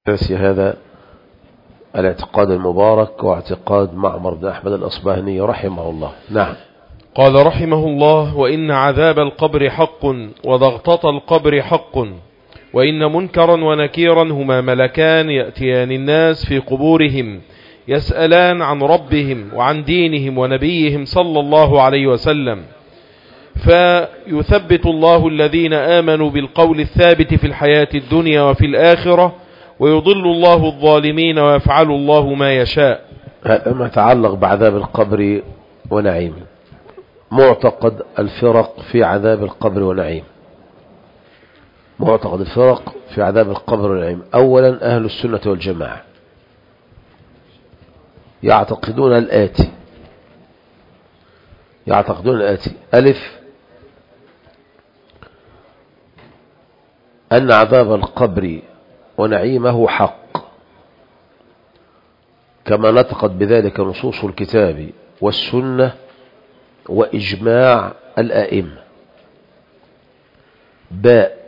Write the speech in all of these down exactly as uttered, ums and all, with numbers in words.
أساس هذا الاعتقاد المبارك واعتقاد معمر بن أحمد الأصبهاني رحمه الله. نعم. قال رحمه الله: وإن عذاب القبر حق وضغطة القبر حق، وإن منكرا ونكيرا هما ملكان يأتيان الناس في قبورهم يسألان عن ربهم وعن دينهم ونبيهم صلى الله عليه وسلم، فيثبت الله الذين آمنوا بالقول الثابت في الحياة الدنيا وفي الآخرة، ويضل الله الظالمين ويفعل الله ما يشاء. هذا ما يتعلق بعذاب القبر ونعيمه. معتقد الفرق في عذاب القبر ونعيم. معتقد الفرق في عذاب القبر ونعيم. أولا أهل السنة والجماعة يعتقدون الآتي يعتقدون الآتي ألف، أن عذاب القبر ونعيمه حق، كما نطقت بذلك نصوص الكتاب والسنة وإجماع الآئمة. باء،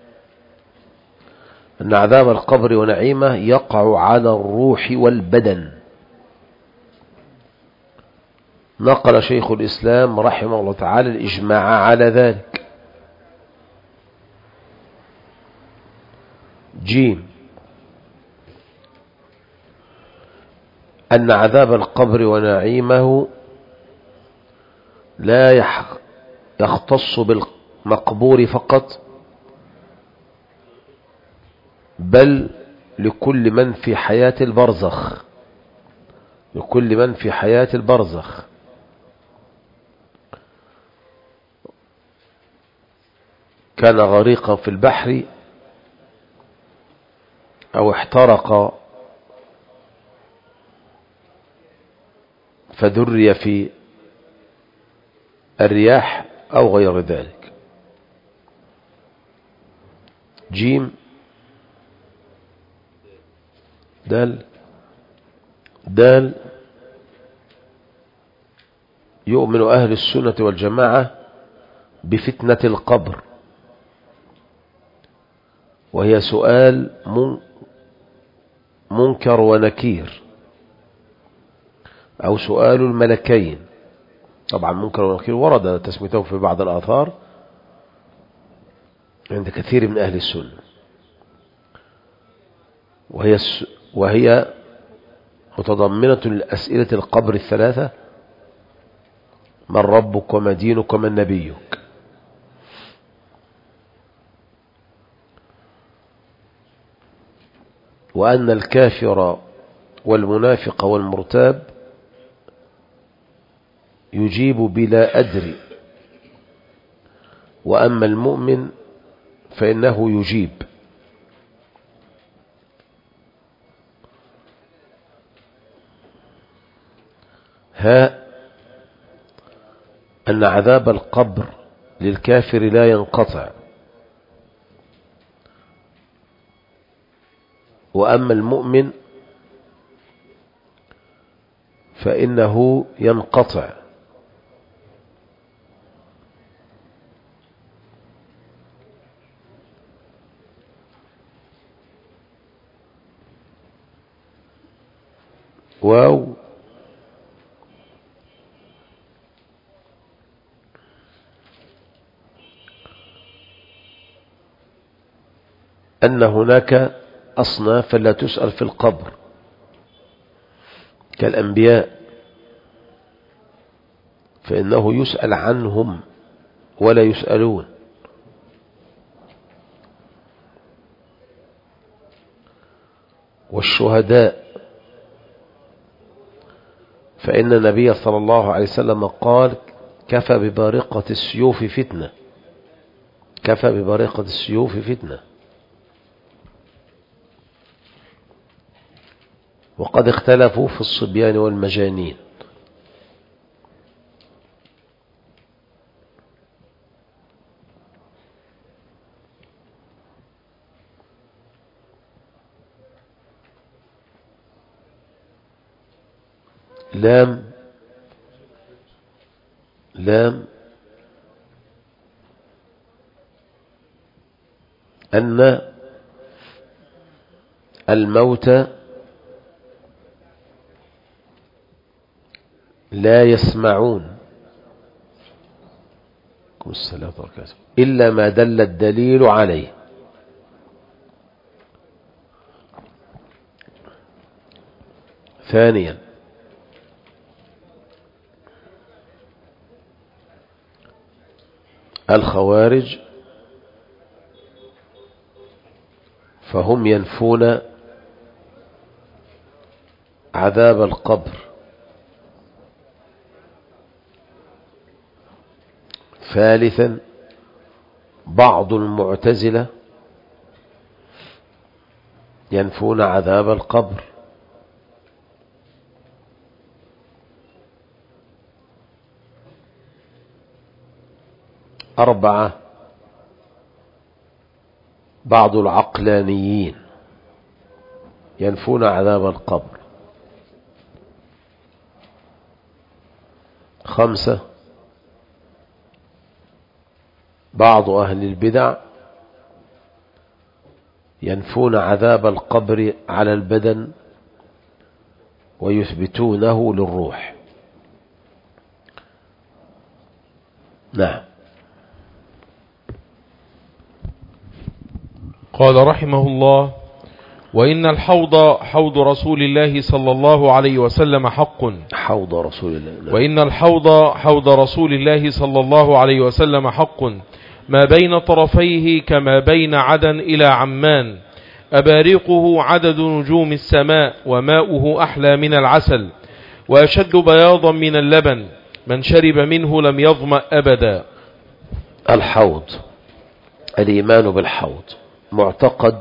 أن عذاب القبر ونعيمه يقع على الروح والبدن. نقل شيخ الإسلام رحمه الله تعالى الإجماع على ذلك. جيم، أن عذاب القبر ونعيمه لا يختص بالمقبور فقط، بل لكل من في حياة البرزخ لكل من في حياة البرزخ كان غريقا في البحر أو احترق فذري في الرياح أو غير ذلك. جيم، دال دال يؤمن أهل السنة والجماعة بفتنة القبر، وهي سؤال منكر ونكير، أو سؤال الملكين. طبعا منكر ونكير ورد تسميته في بعض الآثار عند كثير من أهل السنة، وهي وهي متضمنة لأسئلة القبر الثلاثة: من ربك وما دينك ومن نبيك. وأن الكافر والمنافق والمرتاب يجيب بلا أدري، وأما المؤمن فإنه يجيب. ها، أن عذاب القبر للكافر لا ينقطع، وأما المؤمن فإنه ينقطع. واو، أن هناك أصناف لا تسأل في القبر كالأنبياء، فإنه يسأل عنهم ولا يسألون. والشهداء، فإن النبي صلى الله عليه وسلم قال: كفى ببارقة السيوف فتنة كفى ببارقة السيوف فتنة. وقد اختلفوا في الصبيان والمجانين. لام لام أن الموتى لا يسمعون إلا ما دل الدليل عليه. ثانيا الخوارج فهم ينفون عذاب القبر. ثالثا بعض المعتزلة ينفون عذاب القبر. أربعة بعض العقلانيين ينفون عذاب القبر. خمسة بعض أهل البدع ينفون عذاب القبر على البدن ويثبتونه للروح. نعم. قال رحمه الله: وإن الحوض حوض رسول الله صلى الله عليه وسلم حق. حوض رسول الله. نعم. وإن الحوض حوض رسول الله صلى الله عليه وسلم حق، ما بين طرفيه كما بين عدن إلى عمان، أباريقه عدد نجوم السماء، وماؤه أحلى من العسل، وأشد بياضا من اللبن، من شرب منه لم يظمأ أبدا. الحوض، الإيمان بالحوض، معتقد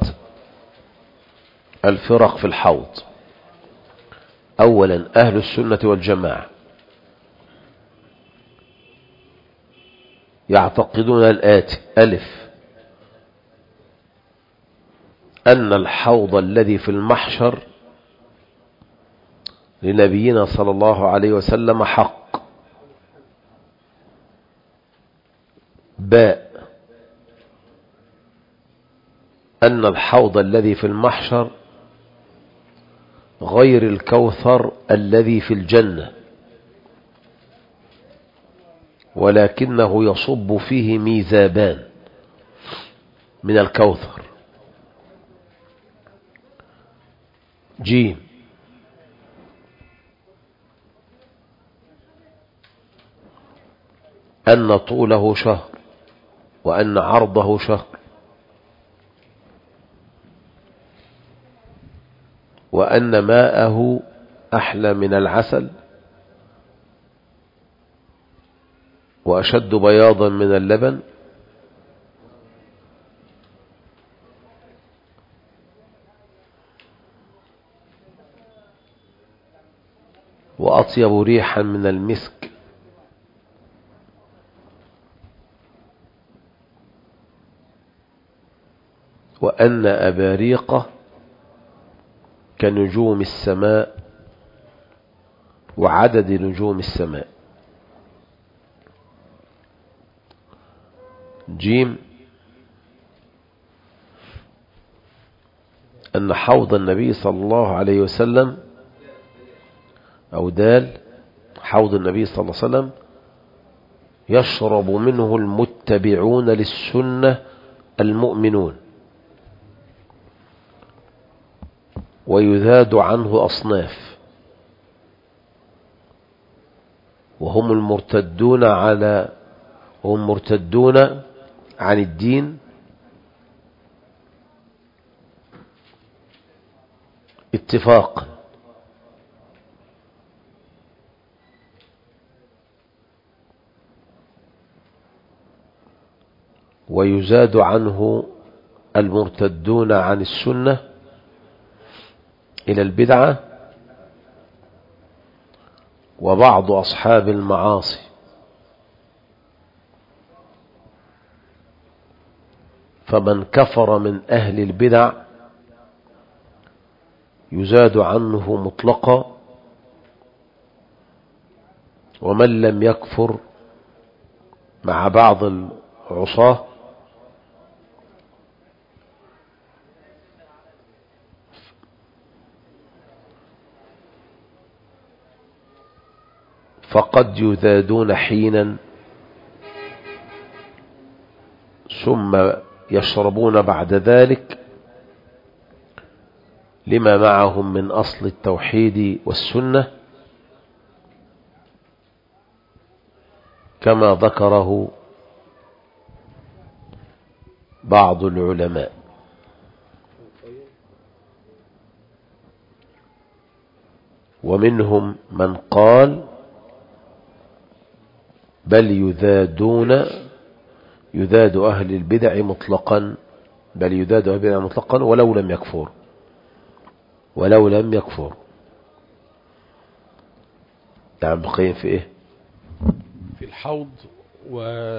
الفرق في الحوض. أولا أهل السنة والجماعة يعتقدون الآتي: ألف، أن الحوض الذي في المحشر لنبينا صلى الله عليه وسلم حق. باء، أن الحوض الذي في المحشر غير الكوثر الذي في الجنة، ولكنه يصب فيه ميزابان من الكوثر. جيم، أن طوله شهر وأن عرضه شهر، وأن ماءه أحلى من العسل وأشد بياضا من اللبن، وأطيب ريحا من المسك، وأن أباريقه كنجوم السماء وعدد نجوم السماء. جيم، أن حوض النبي صلى الله عليه وسلم، أو دال، حوض النبي صلى الله عليه وسلم يشرب منه المتبعون للسنة المؤمنون، ويذاد عنه أصناف، وهم المرتدون على هم مرتدون عن الدين اتفاقا، ويزاد عنه المرتدون عن السنة إلى البدعة وبعض أصحاب المعاصي. فمن كفر من أهل البدع يزاد عنه مطلقا، ومن لم يكفر مع بعض العصاة فقد يذادون حينا ثم يشربون بعد ذلك لما معهم من أصل التوحيد والسنة كما ذكره بعض العلماء. ومنهم من قال بل يذادون يذاد أهل البدع مطلقا بل يذاد أهل البدع مطلقا ولو لم يكفر ولو لم يكفر. نعم بقيم في إيه؟ في الحوض و...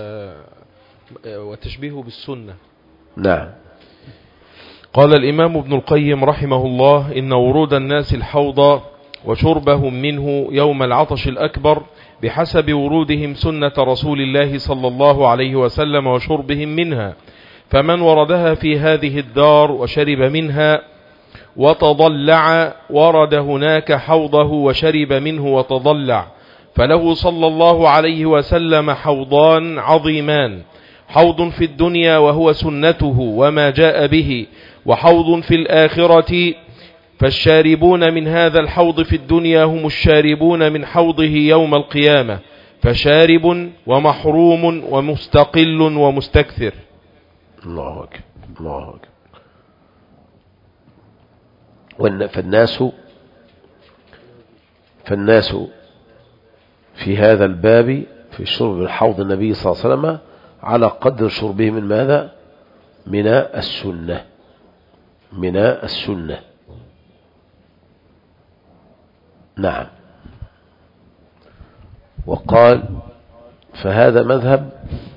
وتشبيهه بالسنة. نعم. قال الإمام ابن القيم رحمه الله إن ورود الناس الحوض وشربهم منه يوم العطش الأكبر بحسب ورودهم سنة رسول الله صلى الله عليه وسلم وشربهم منها، فمن وردها في هذه الدار وشرب منها وتضلع ورد هناك حوضه وشرب منه وتضلع، فله صلى الله عليه وسلم حوضان عظيمان، حوض في الدنيا وهو سنته وما جاء به، وحوض في الآخرة، فالشاربون من هذا الحوض في الدنيا هم الشاربون من حوضه يوم القيامة، فشارب ومحروم ومستقل ومستكثر. الله أكبر الله أكبر. فالناس فالناس في هذا الباب في شرب الحوض النبي صلى الله عليه وسلم على قدر شربه من ماذا؟ من السنة من السنة. نعم. وقال فهذا مذهب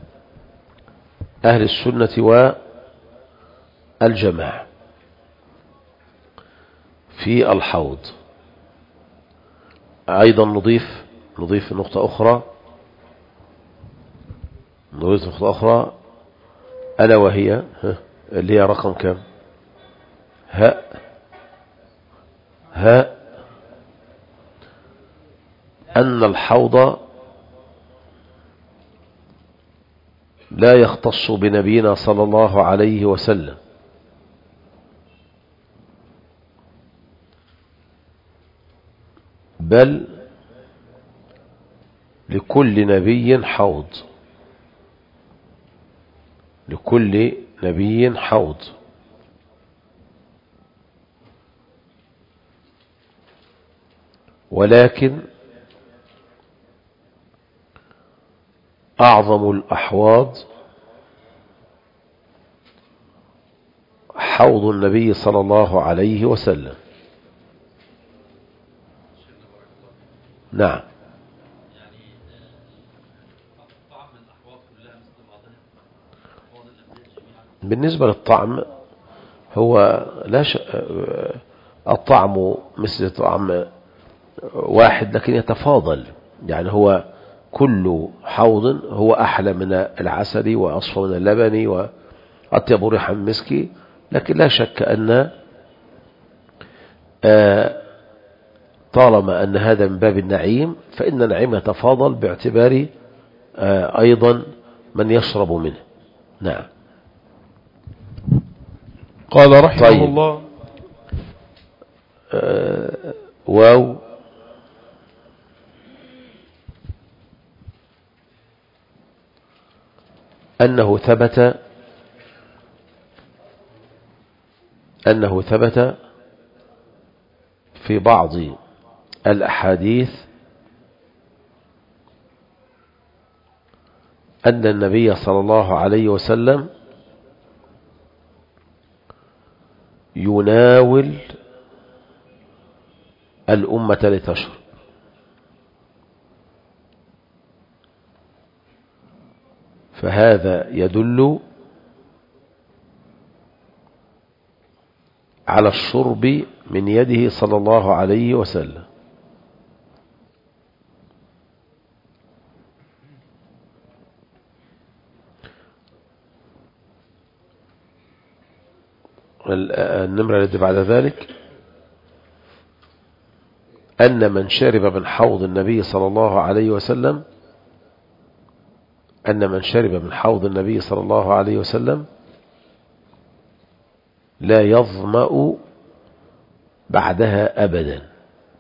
أهل السنة والجماعة في الحوض. أيضا نضيف نضيف نقطة أخرى نضيف نقطة أخرى ألا وهي اللي هي رقم كم؟ هاء هاء أن الحوض لا يختص بنبينا صلى الله عليه وسلم، بل لكل نبي حوض لكل نبي حوض. ولكن أعظم الأحواض حوض النبي صلى الله عليه وسلم. نعم. بالنسبة للطعم هو لا ش... الطعم مثل طعم واحد لكن يتفاضل، يعني هو كل حوض هو أحلى من العسل وأصفى من اللبن وأطيب ريحا من مسكي، لكن لا شك أن طالما أن هذا من باب النعيم فإن النعيم يتفاضل باعتبار أيضا من يشرب منه. نعم. قال رحمه طيب. الله آه واو أنه ثبت أنه ثبت في بعض الأحاديث أن النبي صلى الله عليه وسلم يناول الأمة لتشرب، فهذا يدل على الشرب من يده صلى الله عليه وسلم. النمرة التي بعد ذلك أن من شرب من حوض النبي صلى الله عليه وسلم أن من شرب من حوض النبي صلى الله عليه وسلم لا يظمأ بعدها أبدا.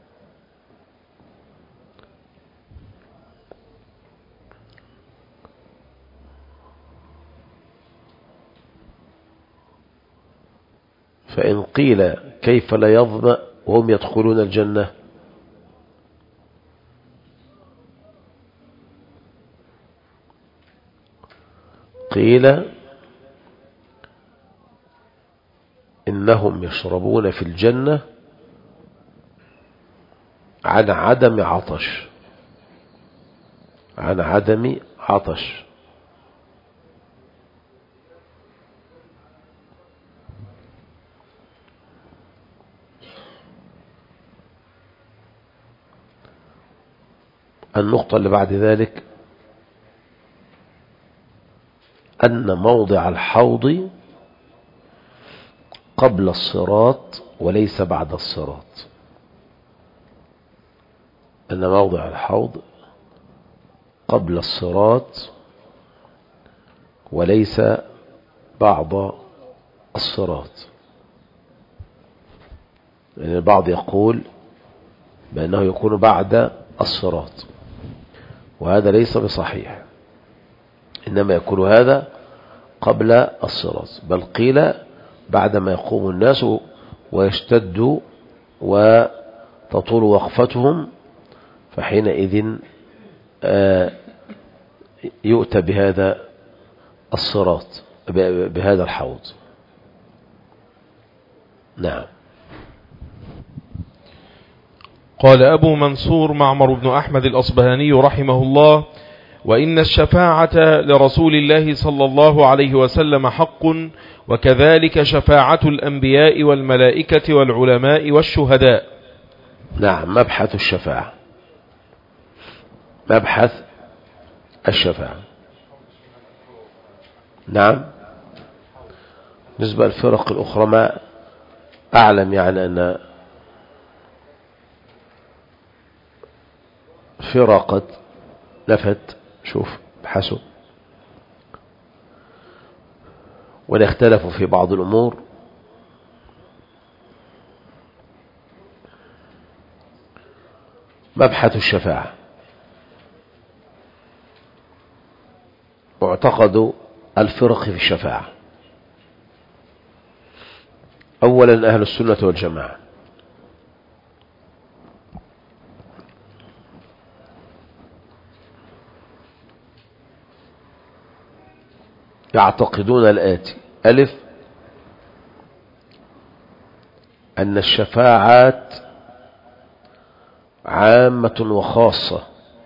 فإن قيل كيف لا يظمأ وهم يدخلون الجنة؟ قيل إنهم يشربون في الجنة عن عدم عطش عن عدم عطش النقطة اللي بعد ذلك أن موضع الحوض قبل الصراط وليس بعد الصراط. أن موضع الحوض قبل الصراط وليس بعد الصراط. لأن يعني البعض يقول بأنه يكون بعد الصراط، وهذا ليس بصحيح، إنما يكون هذا قبل الصراط، بل قيل بعدما يقوم الناس ويشتد وتطول وقفتهم فحينئذ يؤتى بهذا الصراط بهذا الحوض. نعم. قال أبو منصور معمر بن أحمد الأصبهاني رحمه الله: وإن الشفاعة لرسول الله صلى الله عليه وسلم حق، وكذلك شفاعة الأنبياء والملائكة والعلماء والشهداء. نعم. مبحث الشفاعة مبحث الشفاعة نعم. بالنسبة للفرق الأخرى ما أعلم، يعني أن فرقة نفت، شوف بحسب، ولا اختلفوا في بعض الأمور. مبحث الشفاعة معتقد الفرق في الشفاعة. أولا أهل السنة والجماعة يعتقدون الآتي: ألف، أن الشفاعات عامة وخاصة،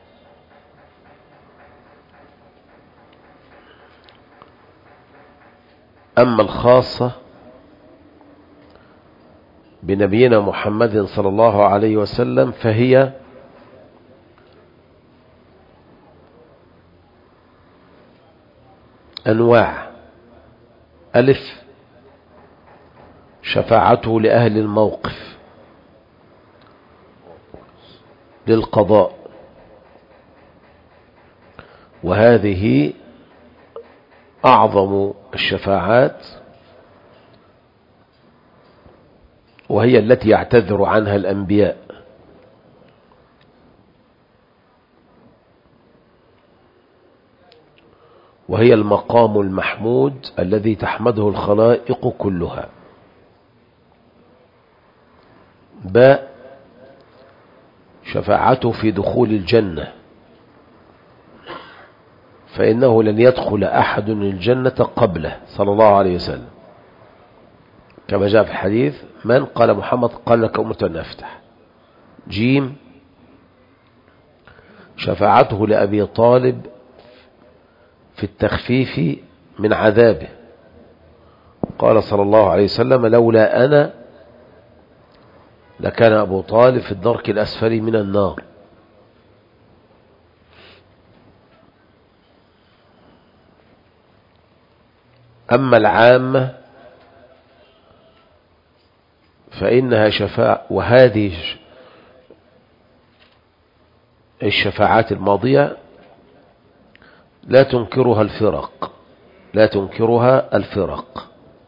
أما الخاصة بنبينا محمد صلى الله عليه وسلم فهي أنواع. ألف، شفاعته لأهل الموقف للقضاء، وهذه أعظم الشفاعات، وهي التي يعتذر عنها الأنبياء. وهي المقام المحمود الذي تحمده الخلائق كلها. باء، شفاعته في دخول الجنة، فإنه لن يدخل أحد الجنة قبله صلى الله عليه وسلم، كما جاء في الحديث: من قال محمد قال لك أمة أن أفتح. جيم، شفاعته لأبي طالب في التخفيف من عذابه، قال صلى الله عليه وسلم: لولا أنا لكان أبو طالب في الدرك الأسفل من النار. أما العامة فإنها شفاعة، وهذه الشفاعات الماضية لا تنكرها الفرق لا تنكرها الفرق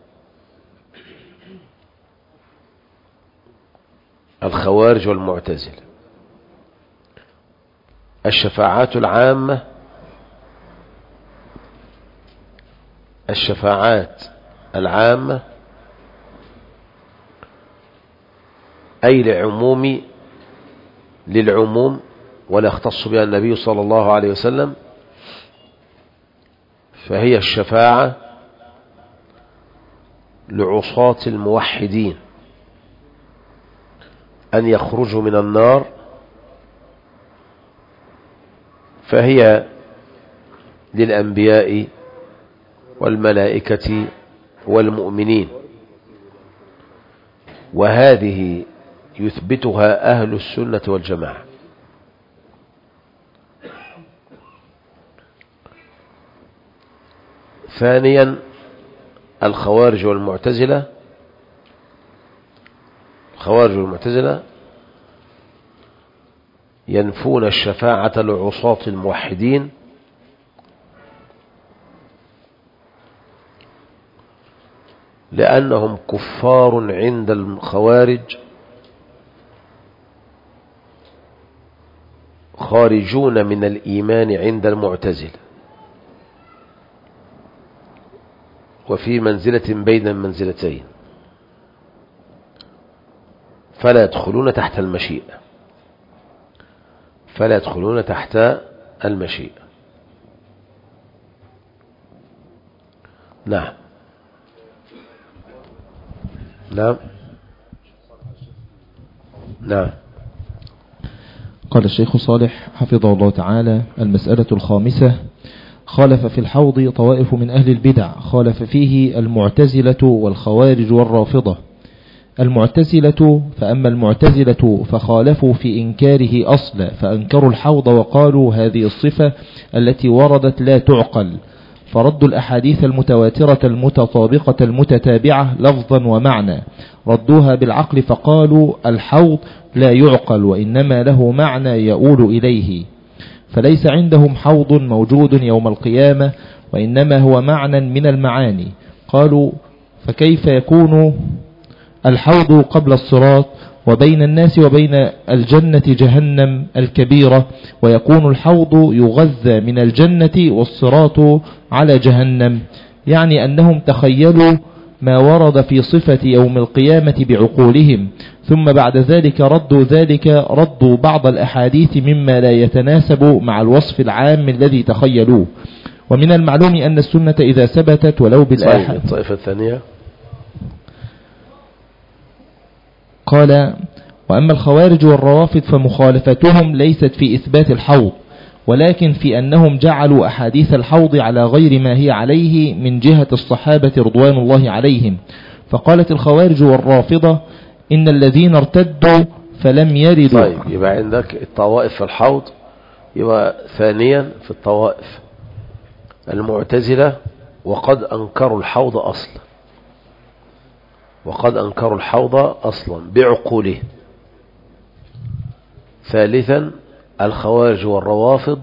الخوارج والمعتزلة. الشفاعات العامة الشفاعات العامة أي لعموم للعموم ولا يختص بها النبي صلى الله عليه وسلم، فهي الشفاعة لعصاة الموحدين أن يخرجوا من النار، فهي للأنبياء والملائكة والمؤمنين، وهذه يثبتها أهل السنة والجماعة. ثانيا الخوارج والمعتزلة الخوارج والمعتزلة ينفون الشفاعة لعصاة الموحدين لأنهم كفار عند الخوارج خارجون من الإيمان عند المعتزلة، وفي منزلة بين المنزلتين، فلا يدخلون تحت المشيئة فلا يدخلون تحت المشيئة. نعم نعم نعم قال الشيخ صالح حفظه الله تعالى: المسألة الخامسة: خالف في الحوض طوائف من أهل البدع، خالف فيه المعتزلة والخوارج والرافضة. المعتزلة: فأما المعتزلة فخالفوا في إنكاره أصلا، فأنكروا الحوض وقالوا هذه الصفة التي وردت لا تعقل، فردوا الأحاديث المتواترة المتطابقة المتتابعة لفظا ومعنى، ردوها بالعقل فقالوا الحوض لا يعقل وإنما له معنى يؤول إليه، فليس عندهم حوض موجود يوم القيامة وإنما هو معنى من المعاني. قالوا: فكيف يكون الحوض قبل الصراط وبين الناس وبين الجنة جهنم الكبيرة، ويكون الحوض يغذى من الجنة والصراط على جهنم؟ يعني أنهم تخيلوا ما ورد في صفة يوم القيامة بعقولهم، ثم بعد ذلك ردوا ذلك ردوا بعض الأحاديث مما لا يتناسب مع الوصف العام الذي تخيلوه. ومن المعلوم أن السنة إذا ثبتت ولو بالآحاد. الطائفة الثانية قال: وأما الخوارج والروافض فمخالفتهم ليست في إثبات الحوض، ولكن في أنهم جعلوا أحاديث الحوض على غير ما هي عليه من جهة الصحابة رضوان الله عليهم. فقالت الخوارج والرافضة: إن الذين ارتدوا فلم يردوا. طيب، يبقى عندك الطوائف في الحوض، يبقى ثانيا في الطوائف المعتزلة وقد أنكروا الحوض أصلا وقد أنكروا الحوض أصلا بعقوله. ثالثا الخوارج والروافض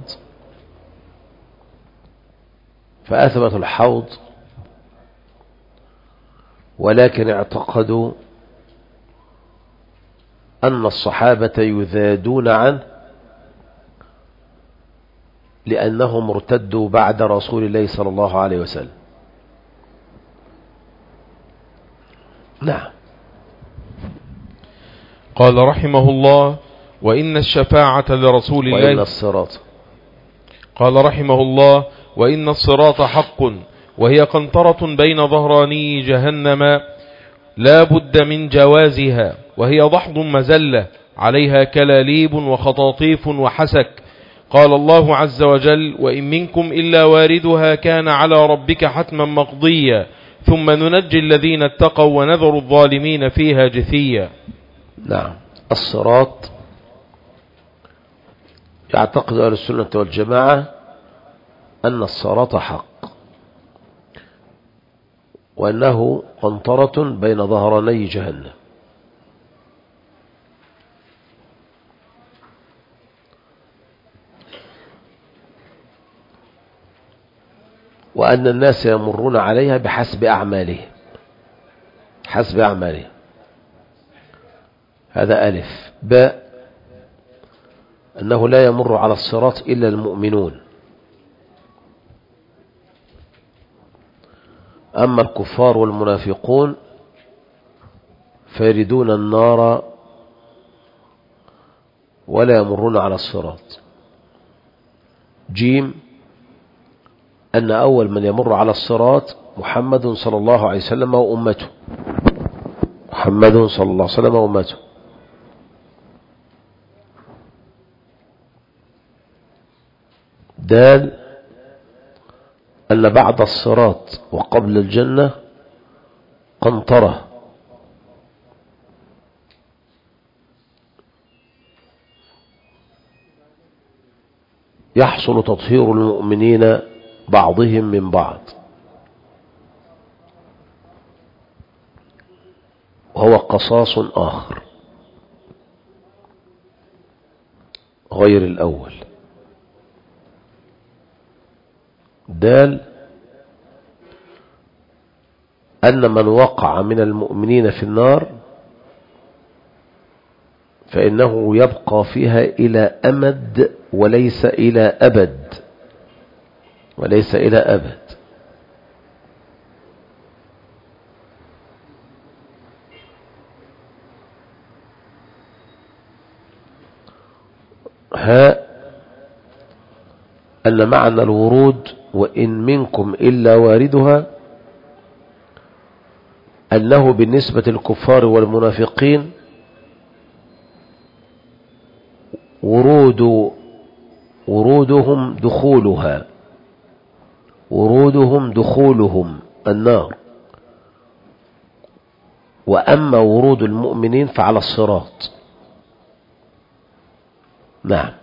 فأثبتوا الحوض ولكن اعتقدوا أن الصحابة يذادون عنه لأنهم ارتدوا بعد رسول الله صلى الله عليه وسلم. نعم. قال رحمه الله: وإن الشفاعة لرسول الله وإن الصراط قال رحمه الله: وإن الصراط حق، وهي قنطرة بين ظهراني جهنم لا بد من جوازها، وهي ضحض مزلة عليها كلاليب وخطاطيف وحسك. قال الله عز وجل: وإن منكم إلا واردها كان على ربك حتما مقضيا ثم ننجي الذين اتقوا ونذر الظالمين فيها جثيا. نعم. الصراط يعتقد أهل السنة والجماعة أن الصراط حق، وأنه قنطرة بين ظهراني جهنم. وأن الناس يمرون عليها بحسب أعمالهم حسب أعمالهم. هذا ألف. باء أنه لا يمر على الصراط إلا المؤمنون، أما الكفار والمنافقون فيردون النار ولا يمرون على الصراط. جيم أن أول من يمر على الصراط محمد صلى الله عليه وسلم وأمته محمد صلى الله عليه وسلم وأمته. دال أن بعد الصراط وقبل الجنة قنطرة، يحصل تطهير المؤمنين بعضهم من بعض، وهو قصاص آخر غير الأول. دال أن من وقع من المؤمنين في النار فإنه يبقى فيها إلى أمد وليس إلى أبد وليس إلى أبد. ها أن معنى الورود وإن منكم إلا واردها أنه بالنسبة للكفار والمنافقين ورود ورودهم دخولها ورودهم دخولهم النار، وأما ورود المؤمنين فعلى الصراط. نعم.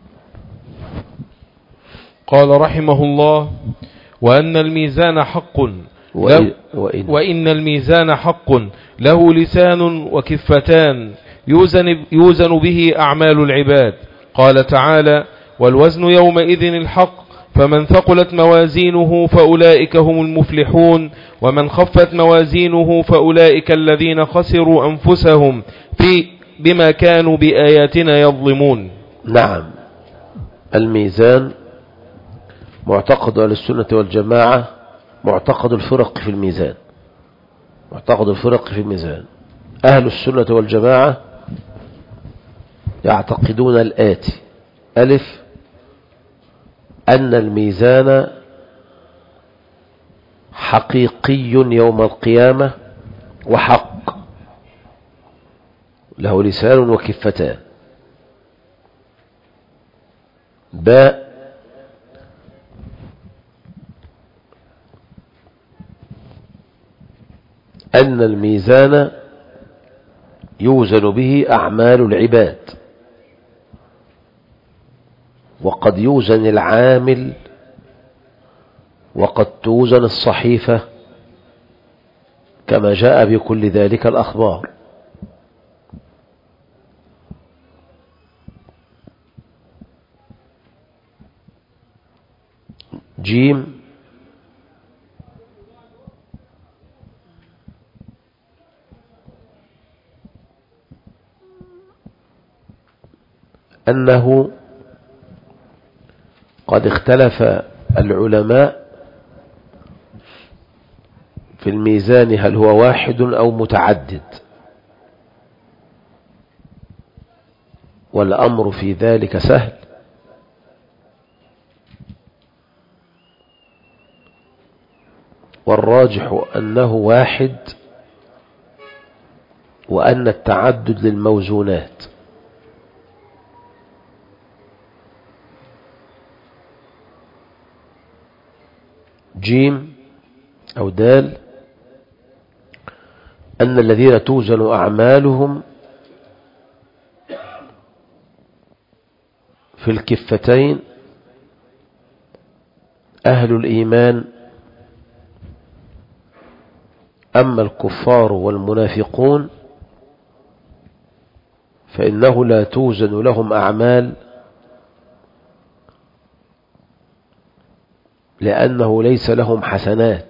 قال رحمه الله: وأن الميزان حق وإن, وإن, وإن الميزان حق له لسان وكفتان يوزن, يوزن به أعمال العباد. قال تعالى: والوزن يومئذ الحق فمن ثقلت موازينه فأولئك هم المفلحون ومن خفت موازينه فأولئك الذين خسروا أنفسهم في بما كانوا بآياتنا يظلمون. نعم. الميزان معتقد أهل السنة والجماعة معتقد الفرق في الميزان معتقد الفرق في الميزان. أهل السنة والجماعة يعتقدون الآتي: ألف، أن الميزان حقيقي يوم القيامة وحق، له لسان وكفتان. باء، أن الميزان يوزن به أعمال العباد، وقد يوزن العامل وقد توزن الصحيفة كما جاء بكل ذلك الأخبار. جيم، أنه قد اختلف العلماء في الميزان هل هو واحد أو متعدد، والأمر في ذلك سهل، والراجح أنه واحد، وأن التعدد للموزونات. جيم أو دال، أن الذين توزن أعمالهم في الكفتين أهل الإيمان، أما الكفار والمنافقون فإنه لا توزن لهم أعمال لأنه ليس لهم حسنات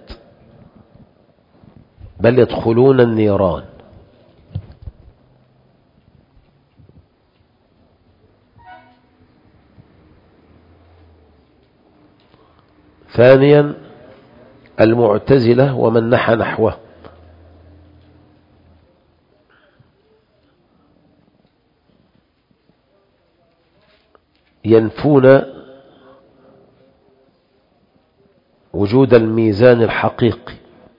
بل يدخلون النيران. ثانيا المعتزلة ومن نحى نحوه، ينفون وجود الميزان الحقيقي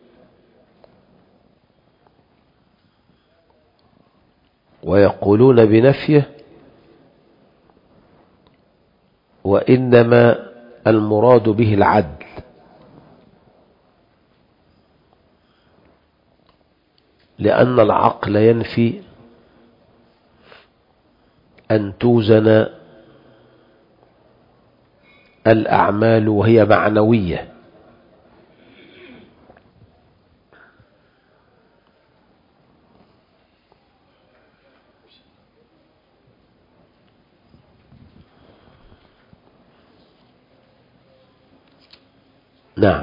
ويقولون بنفيه، وإنما المراد به العدل، لأن العقل ينفي أن توزن الأعمال وهي معنوية. نعم.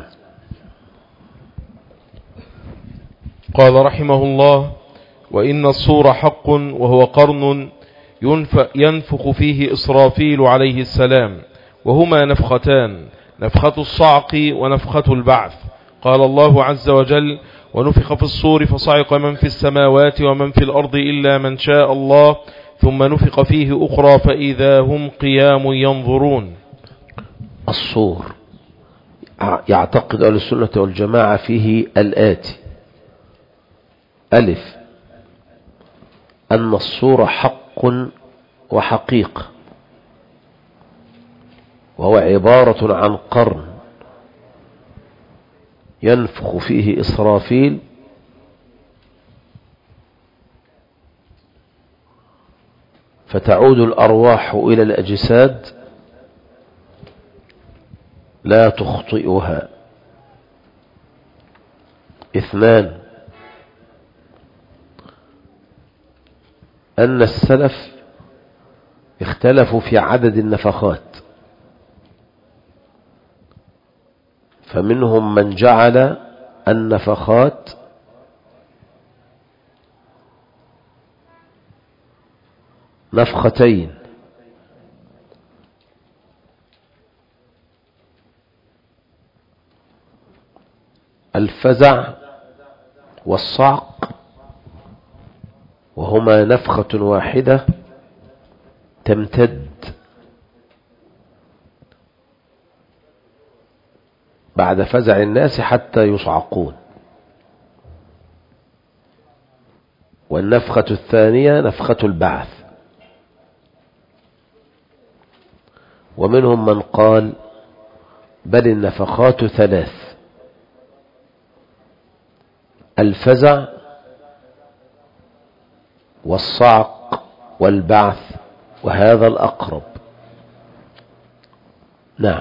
قال رحمه الله: وإن الصور حق وهو قرن ينفخ فيه إسرافيل عليه السلام، وهما نفختان، نفخة الصعق ونفخة البعث. قال الله عز وجل: ونفخ في الصور فصعق من في السماوات ومن في الأرض إلا من شاء الله ثم نفخ فيه أخرى فإذا هم قيام ينظرون. الصور يعتقد أهل السنة والجماعة فيه الآتي: ألف، أن الصور حق وحقيقة، وهو عبارة عن قرن ينفخ فيه إسرافيل فتعود الأرواح إلى الأجساد لا تخطئها. اثنان، أن السلف اختلفوا في عدد النفخات، فمنهم من جعل النفخات نفختين، الفزع والصعق، وهما نفخة واحدة تمتد بعد فزع الناس حتى يصعقون. والنفخة الثانية نفخة البعث. ومنهم من قال بل النفخات ثلاث: الفزع والصعق والبعث، وهذا الأقرب. نعم.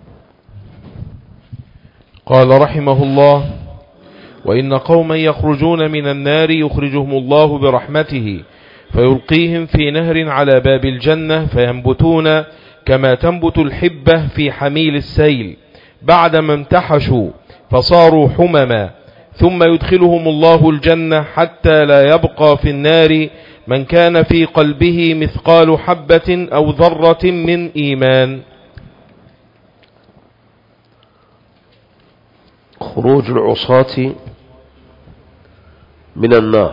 قال رحمه الله: وإن قوما يخرجون من النار يخرجهم الله برحمته فيلقيهم في نهر على باب الجنة فينبتون كما تنبت الحبة في حميل السيل بعدما امتحشوا فصاروا حمما، ثم يدخلهم الله الجنة حتى لا يبقى في النار من كان في قلبه مثقال حبة أو ذرة من إيمان. خروج العصاة من النار.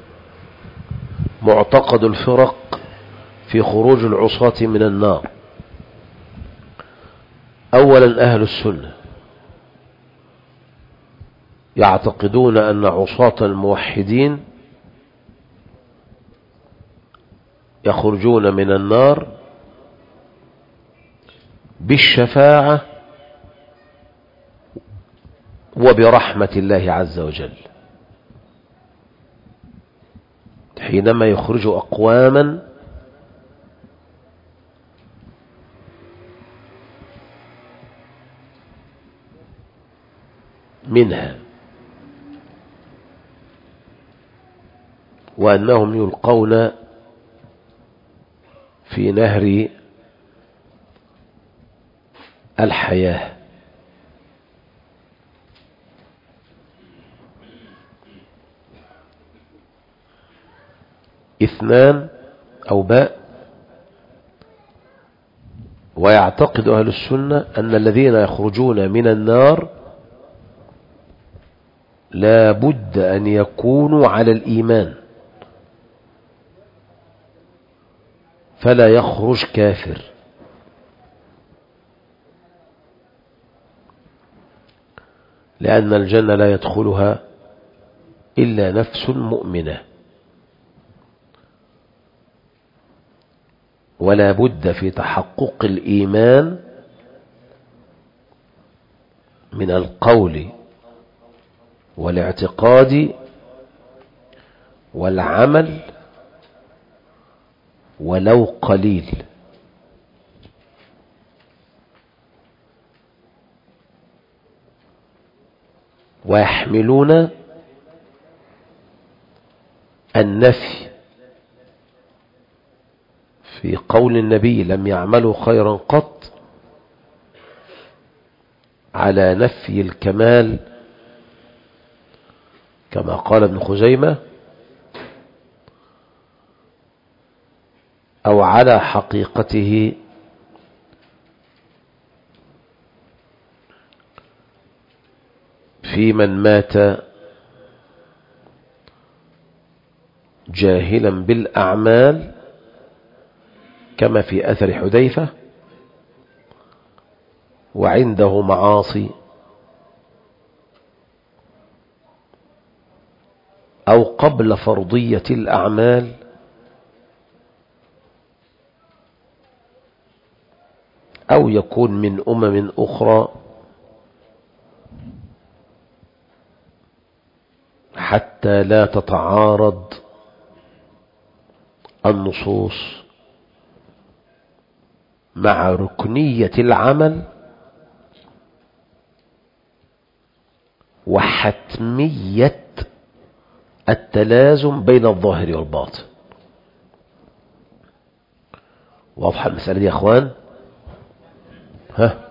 معتقد الفرق في خروج العصاة من النار: أولا أهل السنة يعتقدون أن عصاة الموحدين يخرجون من النار بالشفاعة وبرحمة الله عز وجل، حينما يخرج أقواما منها، وأنهم يلقون في نهر الحياة اثنان أو باء. ويعتقد أهل السنة أن الذين يخرجون من النار لا بد أن يكونوا على الإيمان، فلا يخرج كافر، لأن الجنة لا يدخلها إلا نفس مؤمنة، ولا بد في تحقق الإيمان من القول والاعتقاد والعمل ولو قليل. ويحملون النفي في قول النبي لم يعملوا خيرا قط على نفي الكمال، كما قال ابن خزيمة، أو على حقيقته في من مات جاهلا بالأعمال، كما في أثر حذيفة، وعنده معاصي، أو قبل فرضية الأعمال، أو يكون من أمم أخرى، حتى لا تتعارض النصوص مع ركنية العمل وحتمية التلازم بين الظاهر والباطن. واضحة المسألة دي يا أخوان؟ ها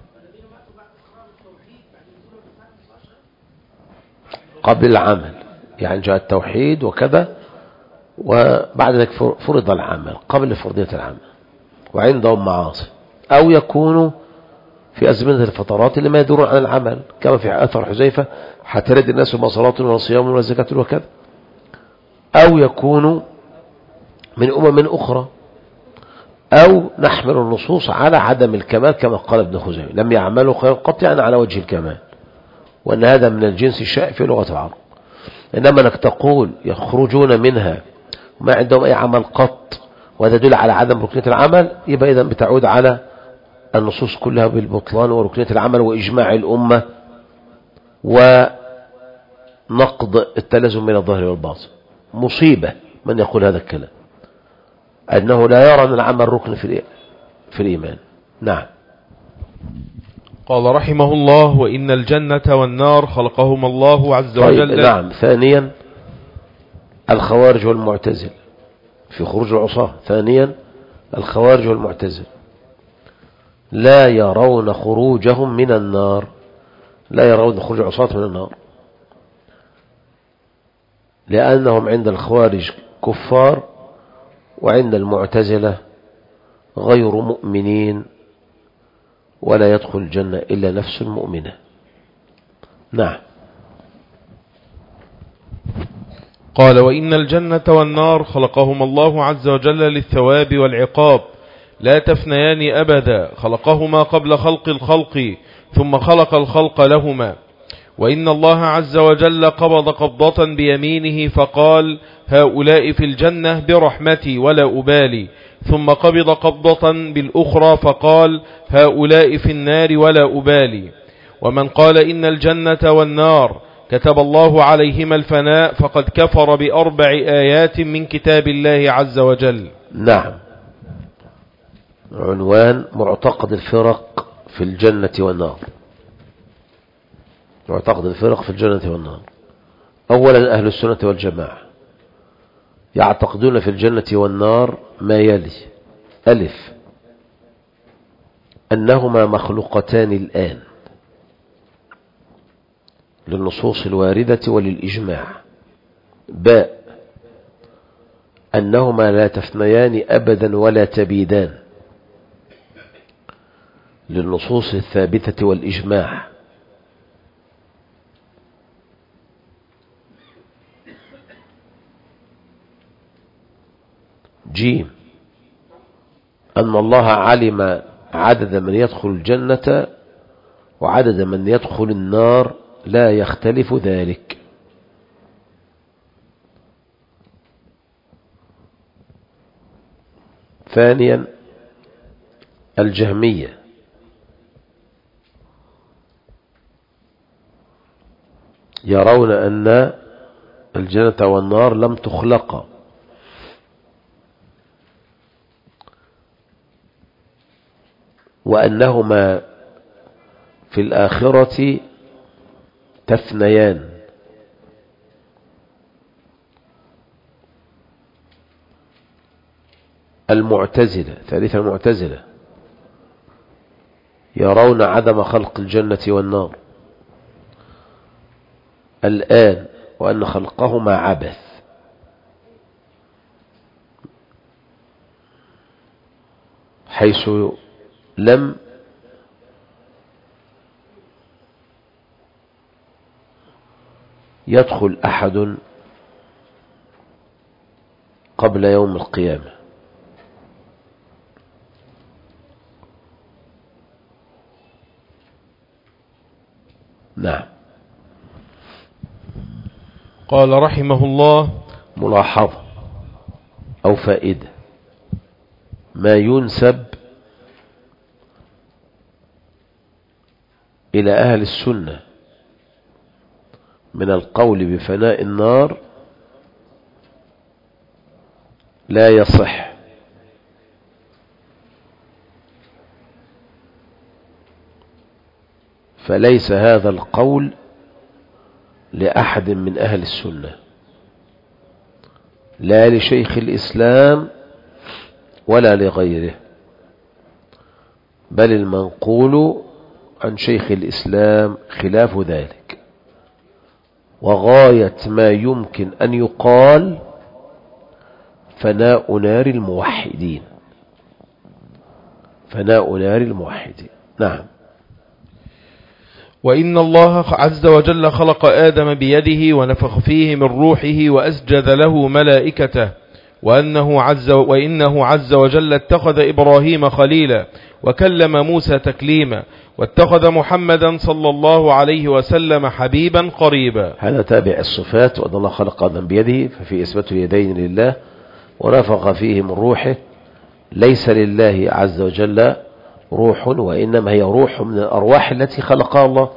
قبل العمل، يعني جاء التوحيد وكذا، وبعد ذلك فرض العمل قبل فرضية العمل، وعندهم معاصي، أو يكونوا في أزمنة الفترات اللي ما يدورون عن العمل، كما في أثر حذيفة حترد الناس ما صلاة ولا صيام ولا زكاة وكذا، أو يكونوا من أمم أخرى، أو نحمل النصوص على عدم الكمال، كما قال ابن خزيمة لم يعملوا خيرا قط، يعني على وجه الكمال، وأن هذا من الجنس الشائع في لغة العرب. إنما أنك تقول يخرجون منها وما عندهم أي عمل قط، وهذا يدل على عدم ركنية العمل، يبقى إذن بتعود على النصوص كلها بالبطلان وركنية العمل وإجماع الأمة ونقض التلازم بين الظاهر والباطن. مصيبة من يقول هذا الكلام، أنه لا يرى أن العمل ركن في في الإيمان. نعم. قال رحمه الله: وإن الجنة والنار خلقهما الله عز وجل. طيب نعم. ثانيا الخوارج والمعتزل في خروج العصاة. ثانيا الخوارج والمعتزل لا يرون خروجهم من النار، لا يرون خروج العصاة من النار، لأنهم عند الخوارج كفار، وعند المعتزلة غير مؤمنين، ولا يدخل الجنة إلا نفس مؤمنة. نعم. قال: وإن الجنة والنار خلقهما الله عز وجل للثواب والعقاب، لا تفنيان أبدا، خلقهما قبل خلق الخلق ثم خلق الخلق لهما. وإن الله عز وجل قبض قبضة بيمينه فقال: هؤلاء في الجنة برحمتي ولا أبالي، ثم قبض قبضة بالأخرى فقال: هؤلاء في النار ولا أبالي. ومن قال إن الجنة والنار كتب الله عليهما الفناء فقد كفر بأربع آيات من كتاب الله عز وجل. نعم. عنوان معتقد الفرق في الجنة والنار. معتقد الفرق في الجنة والنار. أولا أهل السنة والجماعة يعتقدون في الجنة والنار ما يلي: ألف، أنهما مخلوقتان الآن للنصوص الواردة وللإجماع. باء، أنهما لا تفنيان أبدا ولا تبيدان للنصوص الثابتة والإجماع. جيم أن الله علم عدد من يدخل الجنة وعدد من يدخل النار لا يختلف ذلك. ثانيا الجهمية يرون أن الجنة والنار لم تخلقا، وأنهما في الآخرة تفنيان. المعتزلة ثالثا المعتزلة يرون عدم خلق الجنة والنار الآن، وأن خلقهما عبث، حيث لم يدخل أحد قبل يوم القيامة. نعم. قال رحمه الله: ملاحظة أو فائدة: ما ينسب إلى أهل السنة من القول بفناء النار لا يصح، فليس هذا القول لأحد من أهل السنة، لا لشيخ الإسلام ولا لغيره، بل المنقول عن شيخ الإسلام خلاف ذلك. وغاية ما يمكن أن يقال فناء نار الموحدين، فناء نار الموحدين. نعم. وإن الله عز وجل خلق آدم بيده ونفخ فيه من روحه وأسجد له ملائكته، وأنه عز وإنه عز وجل اتخذ إبراهيم خليلا وكلم موسى تكليما، واتخذ محمدا صلى الله عليه وسلم حبيبا قريبا. هذا تابع الصفات، وأن الله خلق آدم بيده، ففي إثبات اليدين لله، ونفخ فيه من روحه. ليس لله عز وجل روح، وإنما هي روح من الأرواح التي خلقها الله،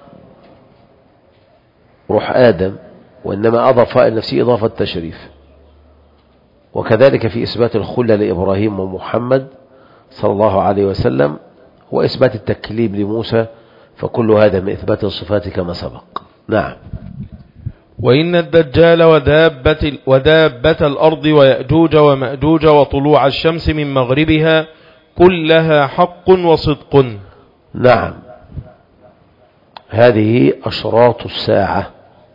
روح آدم، وإنما أضاف إلى نفسه إضافة تشريف. وكذلك في إثبات الخلة لإبراهيم ومحمد صلى الله عليه وسلم، وإثبات التكليم لموسى، فكل هذا من إثبات الصفات كما سبق. نعم. وإن الدجال ودابة, ودابة الأرض ويأجوج ومأجوج وطلوع الشمس من مغربها كلها حق وصدق. نعم. هذه أشراط الساعة،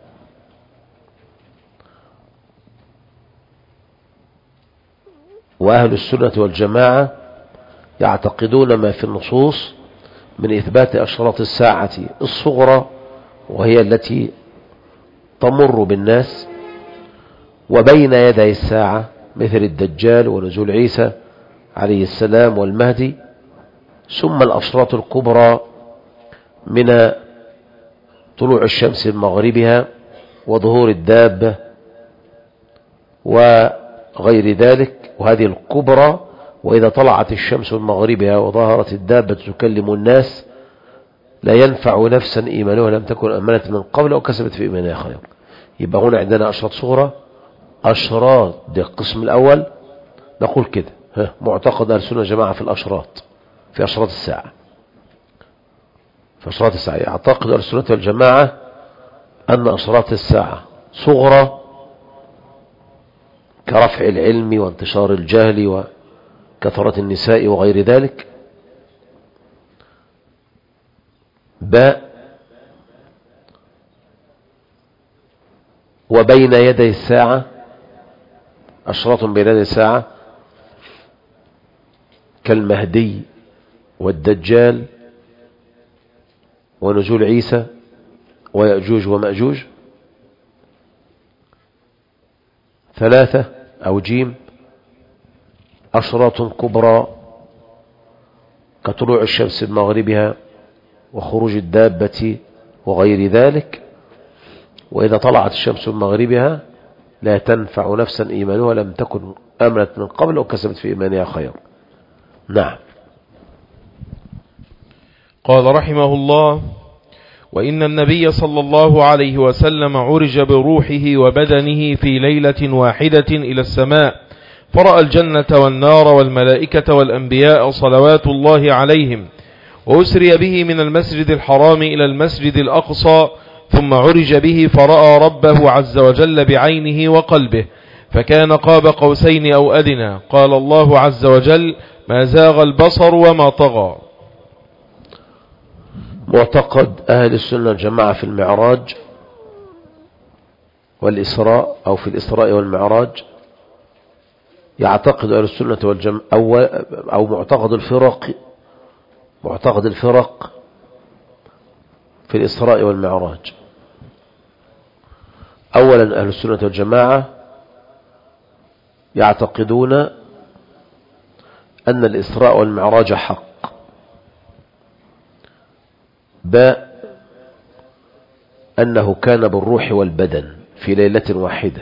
وأهل السنة والجماعة يعتقدون ما في النصوص من إثبات أشراط الساعة الصغرى، وهي التي تمر بالناس، وبين يدي الساعة مثل الدجال ونزول عيسى عليه السلام والمهدي، ثم الأشراط الكبرى من طلوع الشمس من مغربها وظهور الدابة وغير ذلك. وهذه الكبرى، وإذا طلعت الشمس من مغربها وظهرت الدابة تكلم الناس لا ينفع نفسا إيمانها لم تكن أمنت من قبل أو كسبت في إيمانها خير. يبقى هنا عندنا أشراط صغرى، أشراط ده القسم الأول، نقول كده ها معتقد أهل السنة والجماعة في الأشراط، في أشراط الساعة، في أشراط الساعة يعتقد أهل السنة والجماعة أن أشراط الساعة صغرى كرفع العلم وانتشار الجهل وكثرة النساء وغير ذلك. باء وبين يدي الساعة أشراط بين يدي الساعة كالمهدي والدجال ونزول عيسى ويأجوج ومأجوج. ثلاثة أو جيم أشراط كبرى كطلوع الشمس من مغربها وخروج الدابة وغير ذلك. وإذا طلعت الشمس من مغربها لا تنفع نفسا إيمانها لم تكن آمنت من قبل وكسبت في إيمانها خير. نعم. قال رحمه الله: وإن النبي صلى الله عليه وسلم عرج بروحه وبدنه في ليلة واحدة إلى السماء، فرأى الجنة والنار والملائكة والأنبياء صلوات الله عليهم، وأسري به من المسجد الحرام إلى المسجد الأقصى، ثم عرج به فرأى ربه عز وجل بعينه وقلبه، فكان قاب قوسين أو أدنى. قال الله عز وجل: ما زاغ البصر وما طغى. معتقد أهل السنة الجماعة في المعراج والإسراء أو في الإسراء والمعراج، يعتقد أهل السنة والجماعة أو, أو معتقد الفرق معتقد الفرق في الإسراء والمعراج. أولا أهل السنة والجماعة يعتقدون أن الإسراء والمعراج حق، باء أنه كان بالروح والبدن في ليلة واحدة،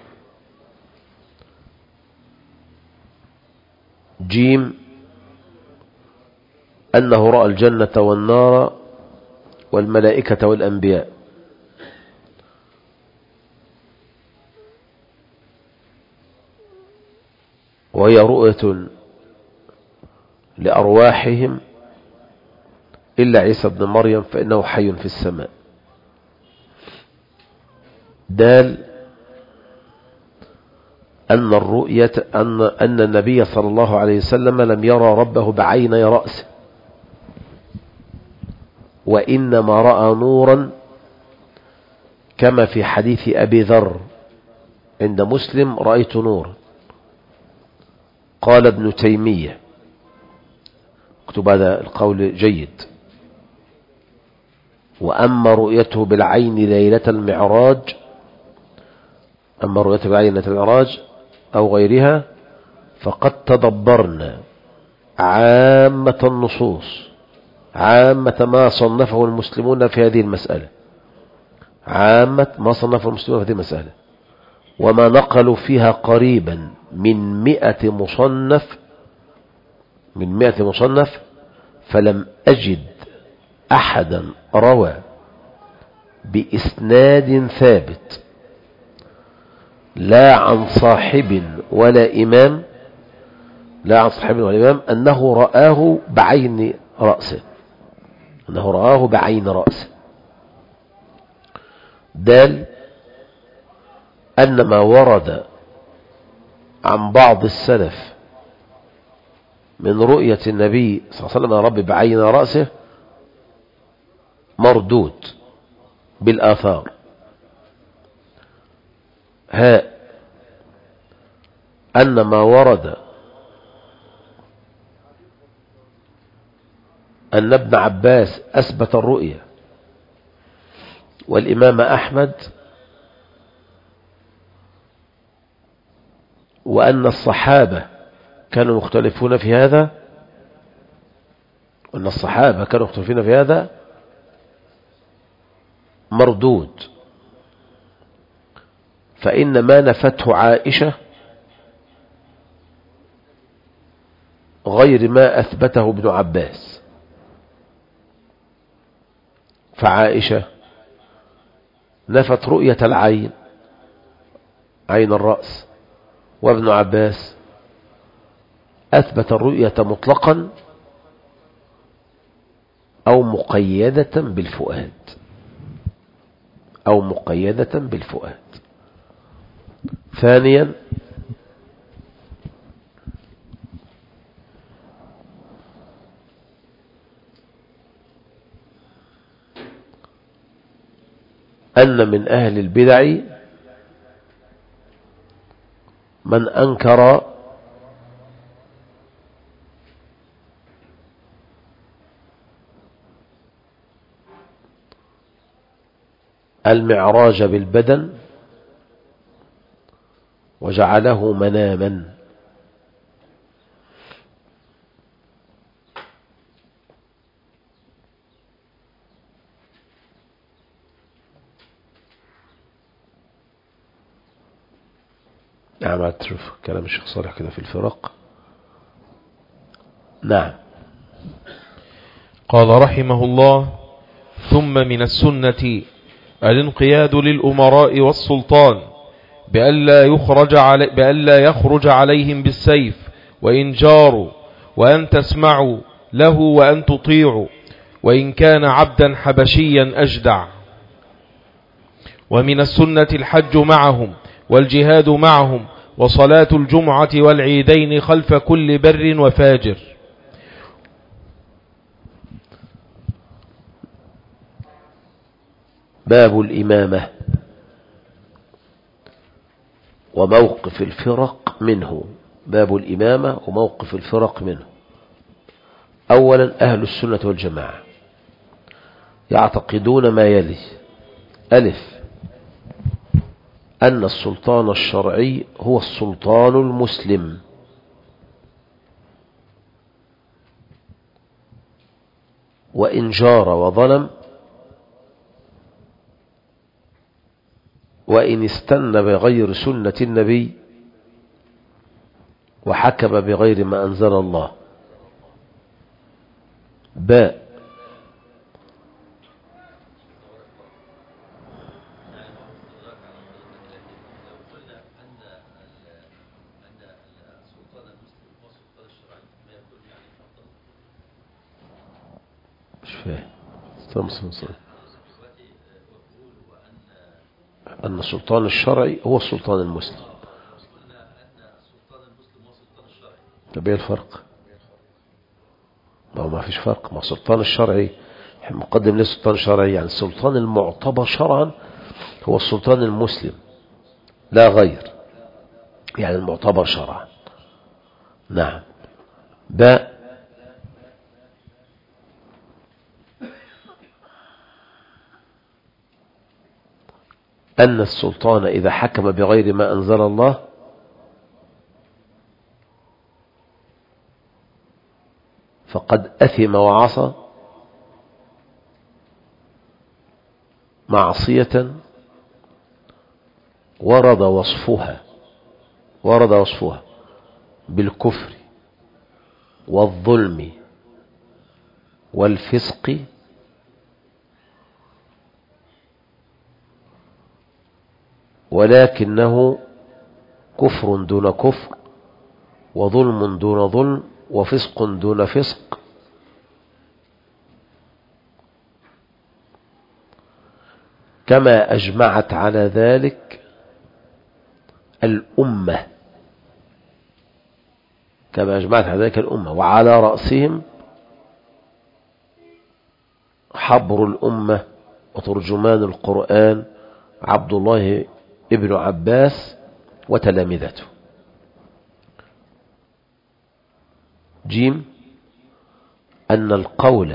جيم أنه رأى الجنة والنار والملائكة والأنبياء، وهي رؤية لأرواحهم إلا عيسى ابن مريم فإنه حي في السماء. دال أن الرؤية أن, أن النبي صلى الله عليه وسلم لم يرى ربه بعيني رأسه، وإنما رأى نورا كما في حديث أبي ذر عند مسلم: رأيت نور. قال ابن تيمية، اكتب هذا القول جيد: وأما رؤيته بالعين ليلة المعراج أما رؤيته بالعين ليلة المعراج أو غيرها فقد تدبرنا عامة النصوص، عامة ما صنفه المسلمون في هذه المسألة، عامة ما صنفه المسلمون في هذه المسألة، وما نقلوا فيها قريبا من مئة مصنف من مئة مصنف فلم أجد أحدا روى بإسناد ثابت لا عن صاحب ولا إمام لا عن صاحب ولا إمام أنه رآه بعين رأسه أنه رآه بعين رأسه. دال أن ما ورد عن بعض السلف من رؤية النبي صلى الله عليه وسلم رب بعين رأسه مردود بالآثار. هاء أن ما ورد أن ابن عباس أثبت الرؤية والإمام أحمد، وأن الصحابة كانوا مختلفون في هذا وأن الصحابة كانوا مختلفين في هذا مردود، فإن ما نفته عائشة غير ما أثبته ابن عباس. فعائشة نفت رؤية العين عين الرأس، وابن عباس أثبت الرؤية مطلقا أو مقيدة بالفؤاد أو مقيدة بالفؤاد. ثانيا أن من أهل البدع من أنكر المعراج بالبدن وجعله مناما، نعم. تشوف كلام الشيخ صالح كده في الفرق. نعم. قال رحمه الله: ثم من السنة الانقياد للأمراء والسلطان بألا يخرج, علي بألا يخرج عليهم بالسيف وإن جاروا، وأن تسمعوا له وأن تطيعوا، وإن كان عبدا حبشيا أجدع. ومن السنة الحج معهم والجهاد معهم وصلاة الجمعة والعيدين خلف كل بر وفاجر. باب الإمامة وموقف الفرق منه. باب الإمامة وموقف الفرق منه. أولا، أهل السنة والجماعة يعتقدون ما يلي: ألف، أن السلطان الشرعي هو السلطان المسلم، وإن جار وظلم، وإن استنى بغير سنة النبي وحكم بغير ما أنزل الله. باء، مش فاهم. أن السلطان الشرعي هو السلطان المسلم. طب ايه الفرق؟ ما هو ما فيش فرق. ما السلطان الشرعي مقدم ليه السلطان الشرعي؟ يعني السلطان المعتبر شرعا هو السلطان المسلم لا غير، يعني المعتبر شرعا. نعم. باء، أن السلطان إذا حكم بغير ما أنزل الله فقد أثم وعصى معصية ورد وصفها ورد وصفها بالكفر والظلم والفسق ولكنه كفر دون كفر وظلم دون ظلم وفسق دون فسق، كما أجمعت على ذلك الأمة كما أجمعت على ذلك الأمة وعلى رأسهم حبر الأمة وترجمان القرآن عبد الله ابن عباس وتلامذته. جيم، أن القول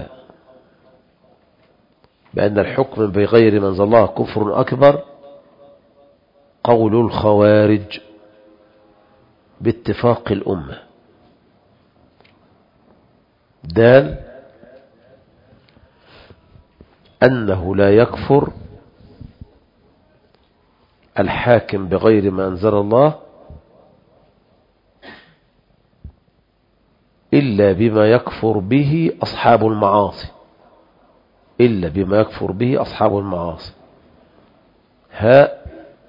بأن الحكم بغير ما أنزل الله كفر أكبر قول الخوارج باتفاق الأمة. دال، أنه لا يكفر الحاكم بغير ما أنزل الله إلا بما يكفر به أصحاب المعاصي إلا بما يكفر به أصحاب المعاصي. ها،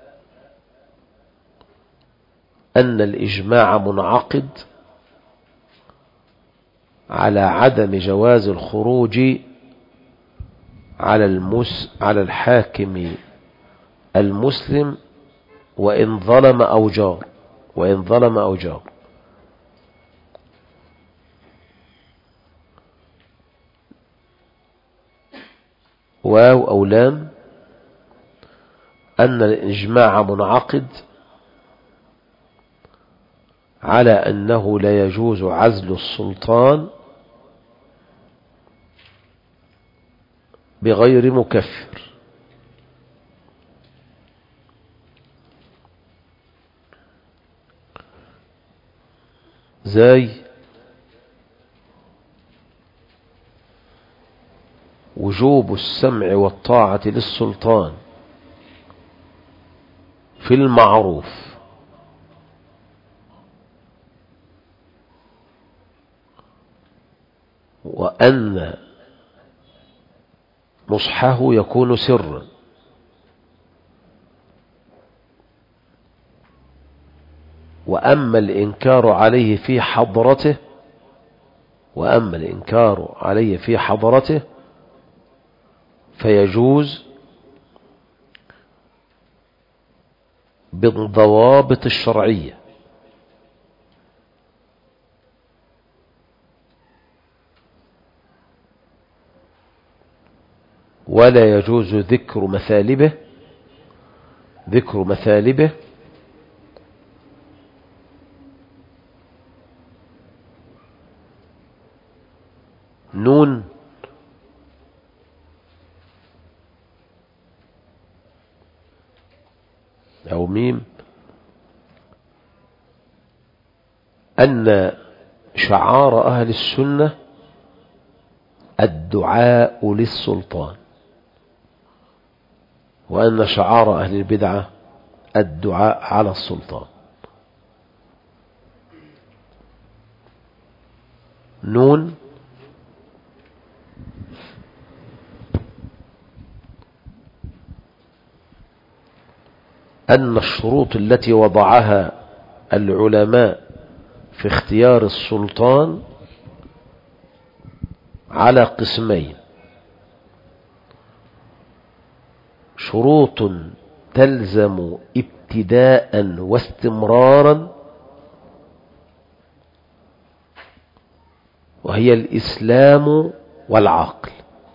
أن الإجماع منعقد على عدم جواز الخروج على المس على الحاكم المسلم وإن ظلم أو جار وإن ظلم أو جار. واو أو لام، أن الإجماع منعقد على أنه لا يجوز عزل السلطان بغير مكفر. زي وجوب السمع والطاعة للسلطان في المعروف وأن نصحه يكون سرا وأما الإنكار عليه في حضرته وأما الإنكار عليه في حضرته فيجوز بالضوابط الشرعية. ولا يجوز ذكر مثالبه ذكر مثالبه نون أو ميم أن شعار أهل السنة الدعاء للسلطان وأن شعار أهل البدعة الدعاء على السلطان. نون أن الشروط التي وضعها العلماء في اختيار السلطان على قسمين: شروط تلزم ابتداء واستمرارا وهي الإسلام والعقل،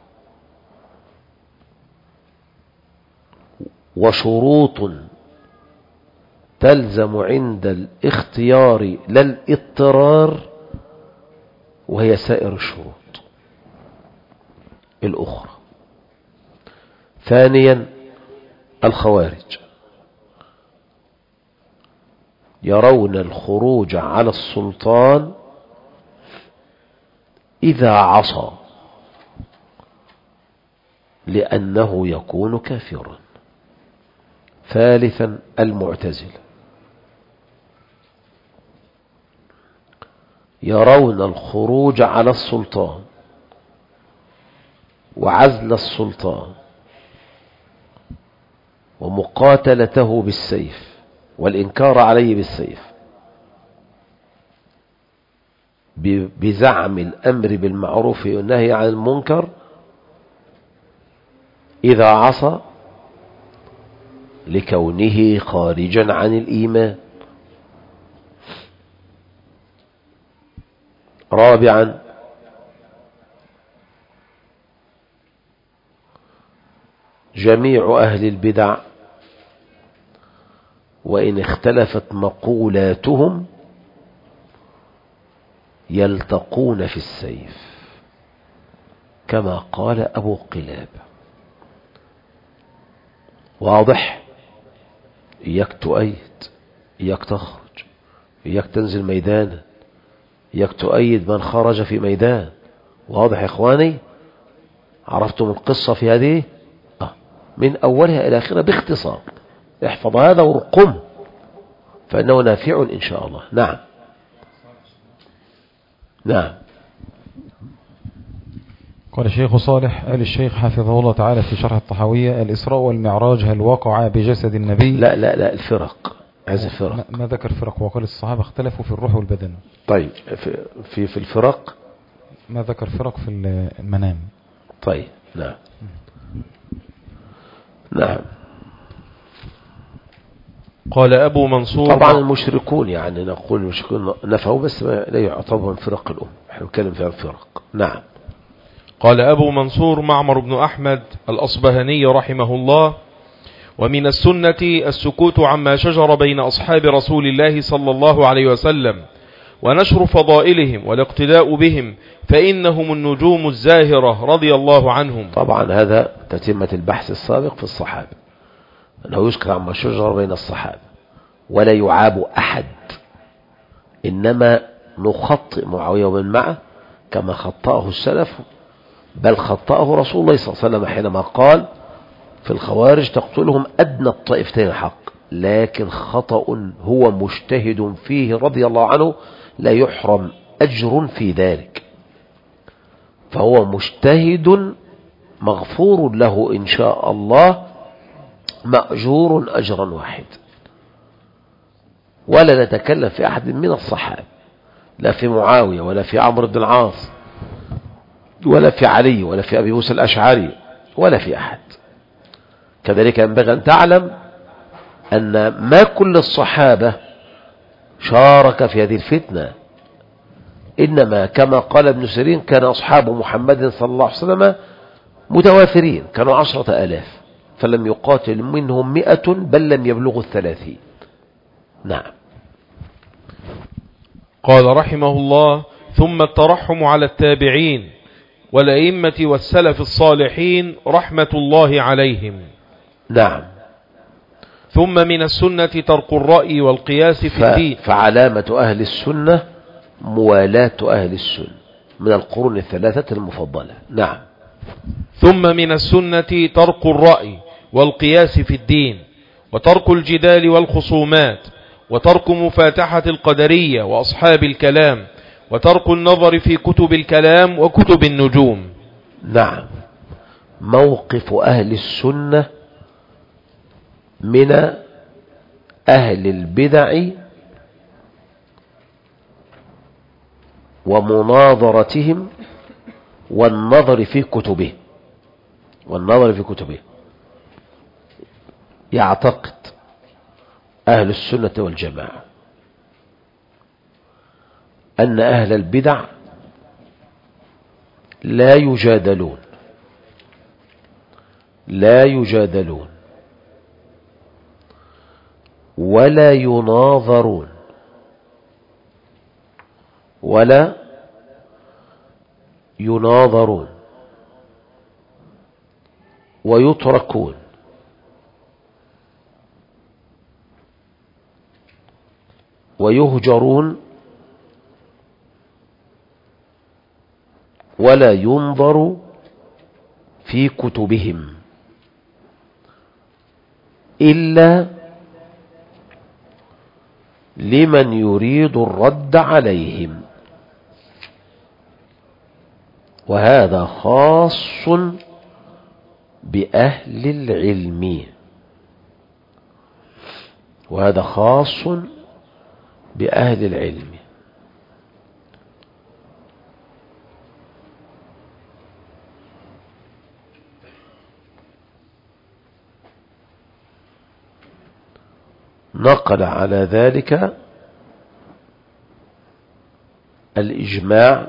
وشروط تلزم عند الاختيار لا الاضطرار وهي سائر الشروط الأخرى. ثانيا الخوارج يرون الخروج على السلطان إذا عصى لأنه يكون كافرا. ثالثا المعتزلة يرون الخروج على السلطان وعزل السلطان ومقاتلته بالسيف والإنكار عليه بالسيف بزعم الأمر بالمعروف والنهي عن المنكر إذا عصى لكونه خارجا عن الإيمان. رابعا جميع أهل البدع وإن اختلفت مقولاتهم يلتقون في السيف كما قال أبو قلاب. واضح؟ إياك تؤيد، إياك تخرج، إياك تنزل ميدانا، إياك تؤيد من خرج في ميدان. واضح يا إخواني؟ عرفتم القصة في هذه آه. من أولها إلى آخرها باختصار. احفظ هذا ورقم فإنه نافع إن شاء الله. نعم نعم. قال الشيخ صالح آل الشيخ حفظه الله تعالى في شرح الطحاوية: الإسراء والمعراج هل وقع بجسد النبي؟ لا لا لا الفرق عايز الفرق. ما ذكر فرق؟ وقال الصحابة اختلفوا في الروح والبدن. طيب في في, في الفرق ما ذكر فرق في المنام. طيب نعم نعم. قال أبو منصور طبعا المشركون يعني نقول المشركون نفعوا بس لا يعتبرون فرق الأم، احنا نتكلم في الفرق. نعم. قال أبو منصور معمر بن أحمد الأصبهاني رحمه الله: ومن السنة السكوت عما شجر بين أصحاب رسول الله صلى الله عليه وسلم ونشر فضائلهم والاقتداء بهم فإنهم النجوم الزاهرة رضي الله عنهم. طبعا هذا تتمة البحث السابق في الصحابة، أنه يذكر عما شجر بين الصحابة ولا يعاب أحد، إنما نخطئ معاوية ومن معه كما خطأه السلف، بل خطأه رسول الله صلى الله عليه وسلم حينما قال في الخوارج تقتلهم أدنى الطائفتين الحق، لكن خطأ هو مجتهد فيه رضي الله عنه لا يحرم أجر في ذلك، فهو مجتهد مغفور له إن شاء الله مأجور أجرا واحد. ولا نتكلم في أحد من الصحابة، لا في معاوية ولا في عمرو بن العاص ولا في علي ولا في أبي موسى الأشعري ولا في أحد. كذلك ينبغي أن تعلم أن ما كل الصحابة شارك في هذه الفتنة، إنما كما قال ابن سيرين كان أصحاب محمد صلى الله عليه وسلم متوافرين، كانوا عشرة آلاف فلم يقاتل منهم مئة بل لم يبلغوا الثلاثين. نعم. قال رحمه الله: ثم الترحم على التابعين والأئمة والسلف الصالحين رحمة الله عليهم. نعم. ثم من السنة ترك الرأي والقياس في الدين. فعلامة أهل السنة موالاة أهل السنة من القرون الثلاثة المفضلة. نعم. ثم من السنة ترك الرأي والقياس في الدين، وترك الجدال والخصومات، وترك مفاتحة القدرية وأصحاب الكلام، وترك النظر في كتب الكلام وكتب النجوم. نعم. موقف أهل السنة من أهل البدع ومناظرتهم والنظر في كتبه والنظر في كتبه يعتقد أهل السنة والجماعة أن أهل البدع لا يجادلون لا يجادلون ولا يناظرون ولا يناظرون ويتركون، ويهجرون ولا ينظر في كتبهم إلا لمن يريد الرد عليهم، وهذا خاص بأهل العلم وهذا خاص بأهل العلم. نقل على ذلك الإجماع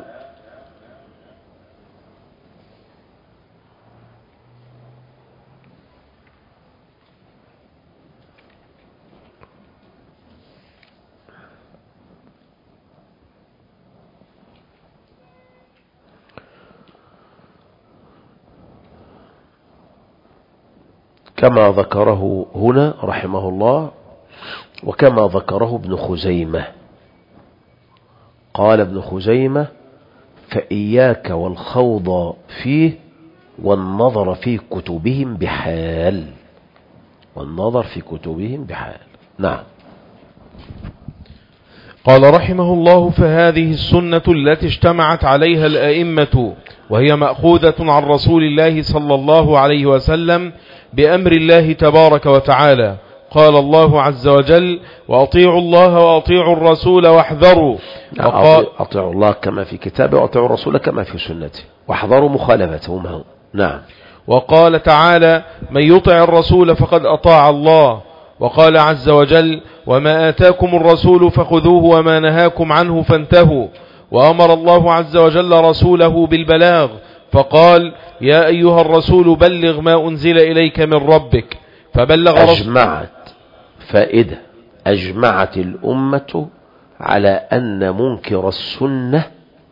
كما ذكره هنا رحمه الله، وكما ذكره ابن خزيمة. قال ابن خزيمة: فإياك والخوض فيه والنظر في كتبهم بحال والنظر في كتبهم بحال. نعم. قال رحمه الله: فهذه السنة التي اجتمعت عليها الأئمة، وهي مأخوذة عن رسول الله صلى الله عليه وسلم بأمر الله تبارك وتعالى. قال الله عز وجل: وأطيعوا الله وأطيعوا الرسول واحذروا. وقال أطيعوا الله كما في كتابه وأطيعوا الرسول كما في سنته واحذروا مخالفتهم. نعم. وقال تعالى: من يطع الرسول فقد أطاع الله. وقال عز وجل: وما آتاكم الرسول فخذوه وما نهاكم عنه فانتهوا. وأمر الله عز وجل رسوله بالبلاغ فقال: يا أيها الرسول بلغ ما أنزل إليك من ربك. فبلغ أجمعت فائدة أجمعت الأمة على أن منكر السنة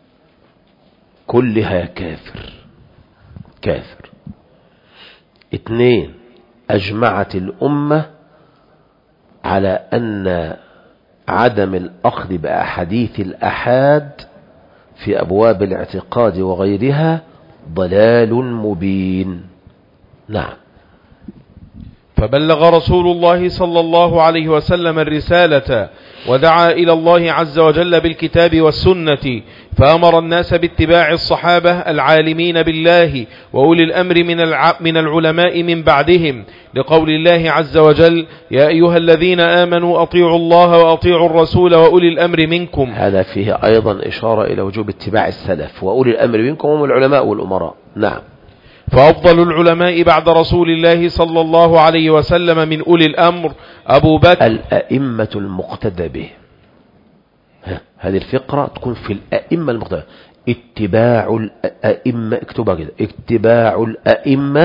كلها كافر كافر. اثنين، أجمعت الأمة على أن عدم الأخذ بأحاديث الأحاد في أبواب الاعتقاد وغيرها ضلال مبين. نعم. فبلغ رسول الله صلى الله عليه وسلم الرسالة ودعا إلى الله عز وجل بالكتاب والسنة، فأمر الناس باتباع الصحابة العالمين بالله وأولي الأمر من من العلماء من بعدهم، لقول الله عز وجل: يا أيها الذين آمنوا أطيعوا الله وأطيعوا الرسول وأولي الأمر منكم. هذا فيه أيضا إشارة إلى وجوب اتباع السلف، وأولي الأمر منكم هم العلماء والأمراء. نعم. فأفضل العلماء بعد رسول الله صلى الله عليه وسلم من أولي الأمر أبو بكر. الأئمة المقتدى به، هذه الفقرة تكون في الأئمة المقتدى. اتباع الأئمة، اكتبها كده، اتباع الأئمة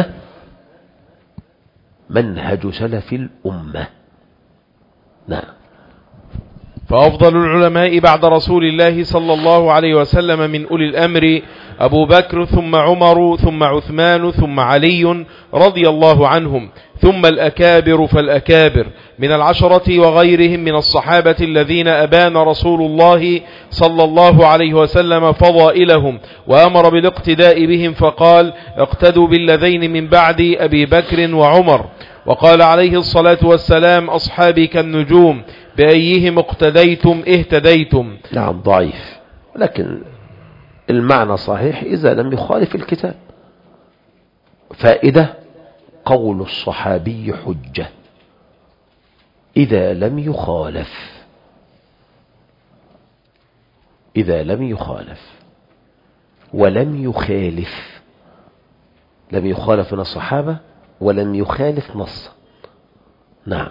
منهج سلف الأمة. نعم. فأفضل العلماء بعد رسول الله صلى الله عليه وسلم من أولي الأمر أبو بكر، ثم عمر، ثم عثمان، ثم علي رضي الله عنهم، ثم الأكابر فالأكابر من العشرة وغيرهم من الصحابة الذين أبان رسول الله صلى الله عليه وسلم فضائلهم وأمر بالاقتداء بهم، فقال: اقتدوا بالذين من بعد أبي بكر وعمر. وقال عليه الصلاة والسلام: أصحابي كالنجوم بأيهم اقتديتم اهتديتم. نعم، ضعيف، ولكن المعنى صحيح إذا لم يخالف الكتاب. فائدة: قول الصحابي حجة إذا لم يخالف، إذا لم يخالف ولم يخالف، لم يخالف من الصحابة ولم يخالف نصا. نعم.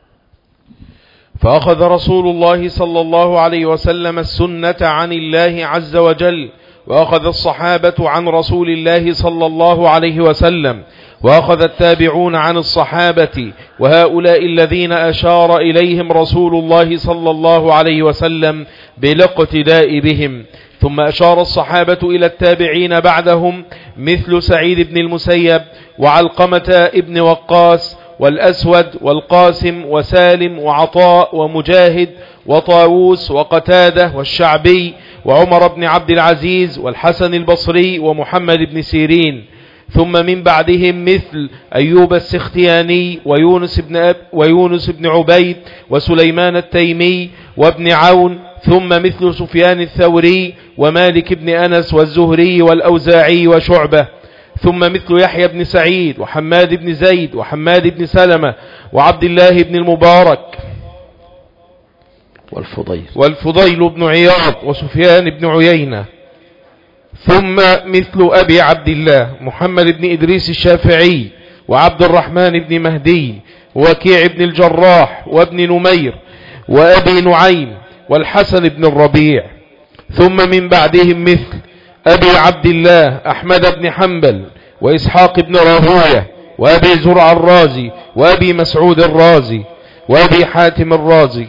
فأخذ رسول الله صلى الله عليه وسلم السنة عن الله عز وجل، وأخذ الصحابة عن رسول الله صلى الله عليه وسلم، وأخذ التابعون عن الصحابة، وهؤلاء الذين أشار إليهم رسول الله صلى الله عليه وسلم بالاقتداء بهم. ثم أشار الصحابة إلى التابعين بعدهم مثل سعيد بن المسيب وعلقمة ابن وقاص والأسود والقاسم وسالم وعطاء ومجاهد وطاووس وقتادة والشعبي وعمر بن عبد العزيز والحسن البصري ومحمد بن سيرين. ثم من بعدهم مثل أيوب السختياني ويونس بن, أب ويونس بن عبيد وسليمان التيمي وابن عون. ثم مثل سفيان الثوري ومالك بن أنس والزهري والأوزاعي وشعبة. ثم مثل يحيى بن سعيد وحماد بن زيد وحماد بن سلمة وعبد الله بن المبارك والفضيل والفضيل بن عياض وسفيان بن عيينة. ثم مثل أبي عبد الله محمد بن إدريس الشافعي وعبد الرحمن بن مهدي ووكيع بن الجراح وابن نمير وأبي نعيم والحسن بن الربيع. ثم من بعدهم مثل أبي عبد الله أحمد بن حنبل وإسحاق بن راهوية وأبي زرع الرازي وأبي مسعود الرازي وأبي حاتم الرازي.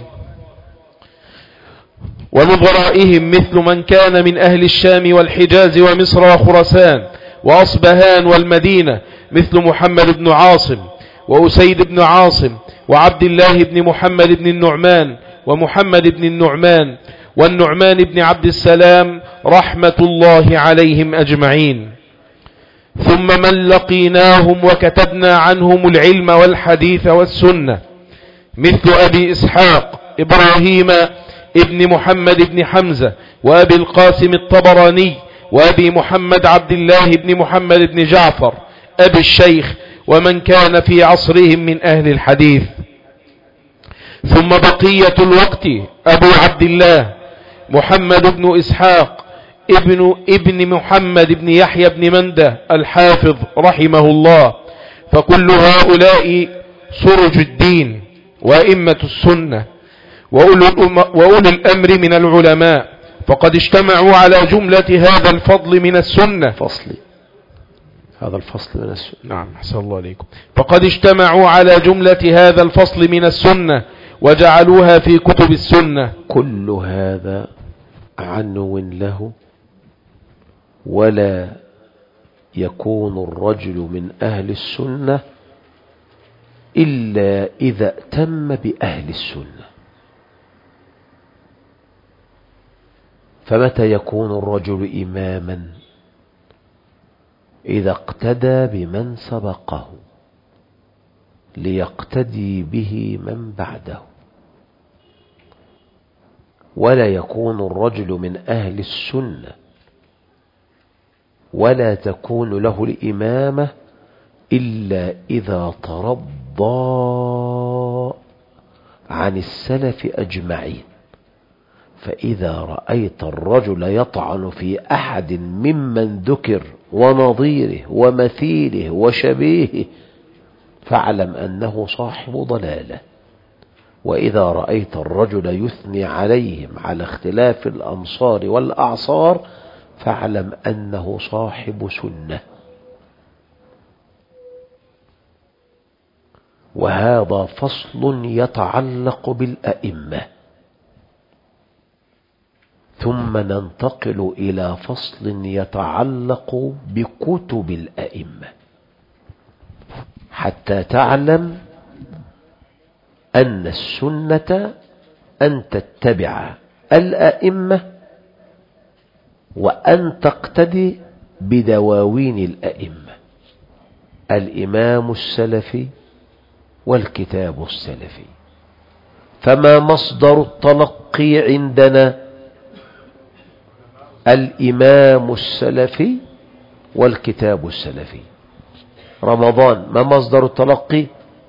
ومن ورائهم مثل من كان من أهل الشام والحجاز ومصر وخراسان وأصبهان والمدينة مثل محمد بن عاصم وأسيد بن عاصم وعبد الله بن محمد بن النعمان ومحمد بن النعمان والنعمان بن عبد السلام رحمة الله عليهم أجمعين. ثم من لقيناهم وكتبنا عنهم العلم والحديث والسنة مثل أبي إسحاق إبراهيم ابن محمد بن حمزة وأبي القاسم الطبراني وأبي محمد عبد الله بن محمد بن جعفر أبي الشيخ ومن كان في عصرهم من أهل الحديث. ثم بقية الوقت أبو عبد الله محمد بن إسحاق ابن, ابن محمد بن يحيى بن منده الحافظ رحمه الله. فكل هؤلاء سرج الدين وأئمة السنة وأولي الأمر من العلماء، فقد اجتمعوا على جملة هذا الفضل من السنة. فصل هذا الفصل من السنة. نعم أحسن الله عليكم. فقد اجتمعوا على جملة هذا الفصل من السنة وجعلوها في كتب السنة. كل هذا عنو له، ولا يكون الرجل من أهل السنة إلا إذا ائتم بأهل السنة. فمتى يكون الرجل إماما؟ إذا اقتدى بمن سبقه ليقتدي به من بعده. ولا يكون الرجل من أهل السنة ولا تكون له الإمامة إلا إذا ترضى عن السلف أجمعين. فإذا رأيت الرجل يطعن في أحد ممن ذكر ونظيره ومثيله وشبيهه فاعلم أنه صاحب ضلالة. وإذا رأيت الرجل يثني عليهم على اختلاف الأمصار والأعصار فاعلم أنه صاحب سنة. وهذا فصل يتعلق بالأئمة. ثم ننتقل إلى فصل يتعلق بكتب الأئمة حتى تعلم أن السنة أن تتبع الأئمة وأن تقتدي بدواوين الأئمة. الإمام السلفي والكتاب السلفي. فما مصدر التلقي عندنا؟ الإمام السلفي والكتاب السلفي. رمضان ما مصدر التلقي؟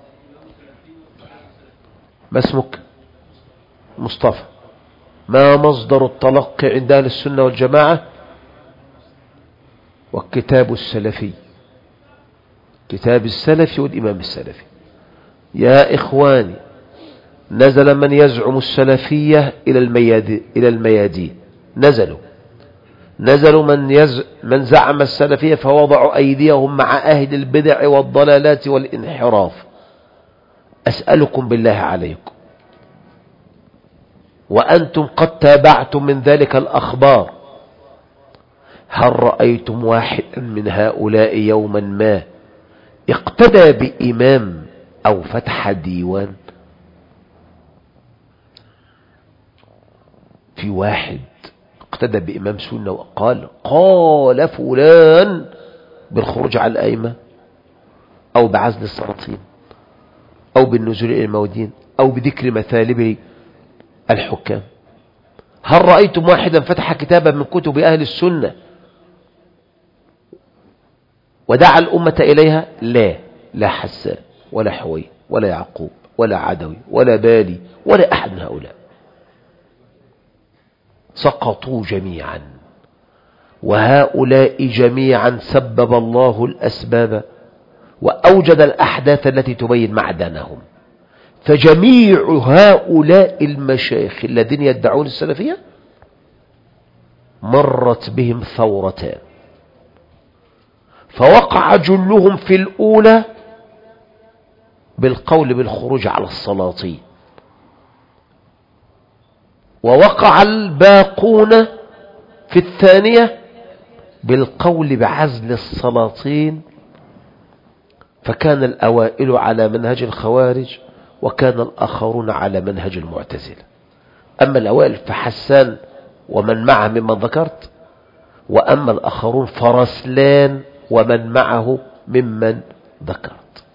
ما اسمك؟ مصطفى. ما مصدر التلقي عند أهل السنة والجماعة؟ والكتاب السلفي. كتاب السلفي والإمام السلفي. يا إخواني، نزل من يزعم السلفية إلى الميادين, إلى الميادين. نزلوا نزلوا من, يز من زعم السلفية فوضعوا أيديهم مع أهل البدع والضلالات والانحراف. أسألكم بالله عليكم، وأنتم قد تابعتم من ذلك الأخبار، هل رأيتم واحدا من هؤلاء يوما ما اقتدى بإمام أو فتح ديوان؟ في واحد اقتدى بإمام سنة وقال قال فلان بالخروج على الأئمة أو بعزل السلاطين أو بالنزول إلى الموادين أو بذكر مثالب الحكام؟ هل رأيتم واحدا فتح كتابا من كتب أهل السنة ودعا الأمة إليها؟ لا لا حسان ولا حوي ولا يعقوب ولا عدوي ولا بالي ولا أحد من هؤلاء. سقطوا جميعا. وهؤلاء جميعا سبب الله الأسباب وأوجد الأحداث التي تبين معدنهم. فجميع هؤلاء المشايخ الذين يدعون السلفية مرت بهم ثورتان، فوقع جلهم في الأولى بالقول بالخروج على السلاطين، ووقع الباقون في الثانية بالقول بعزل السلاطين. فكان الأوائل على منهج الخوارج وكان الآخرون على منهج المعتزلة. أما الأوائل فحسان ومن معه ممن ذكرت، وأما الآخرون فرسلان ومن معه ممن ذكرت.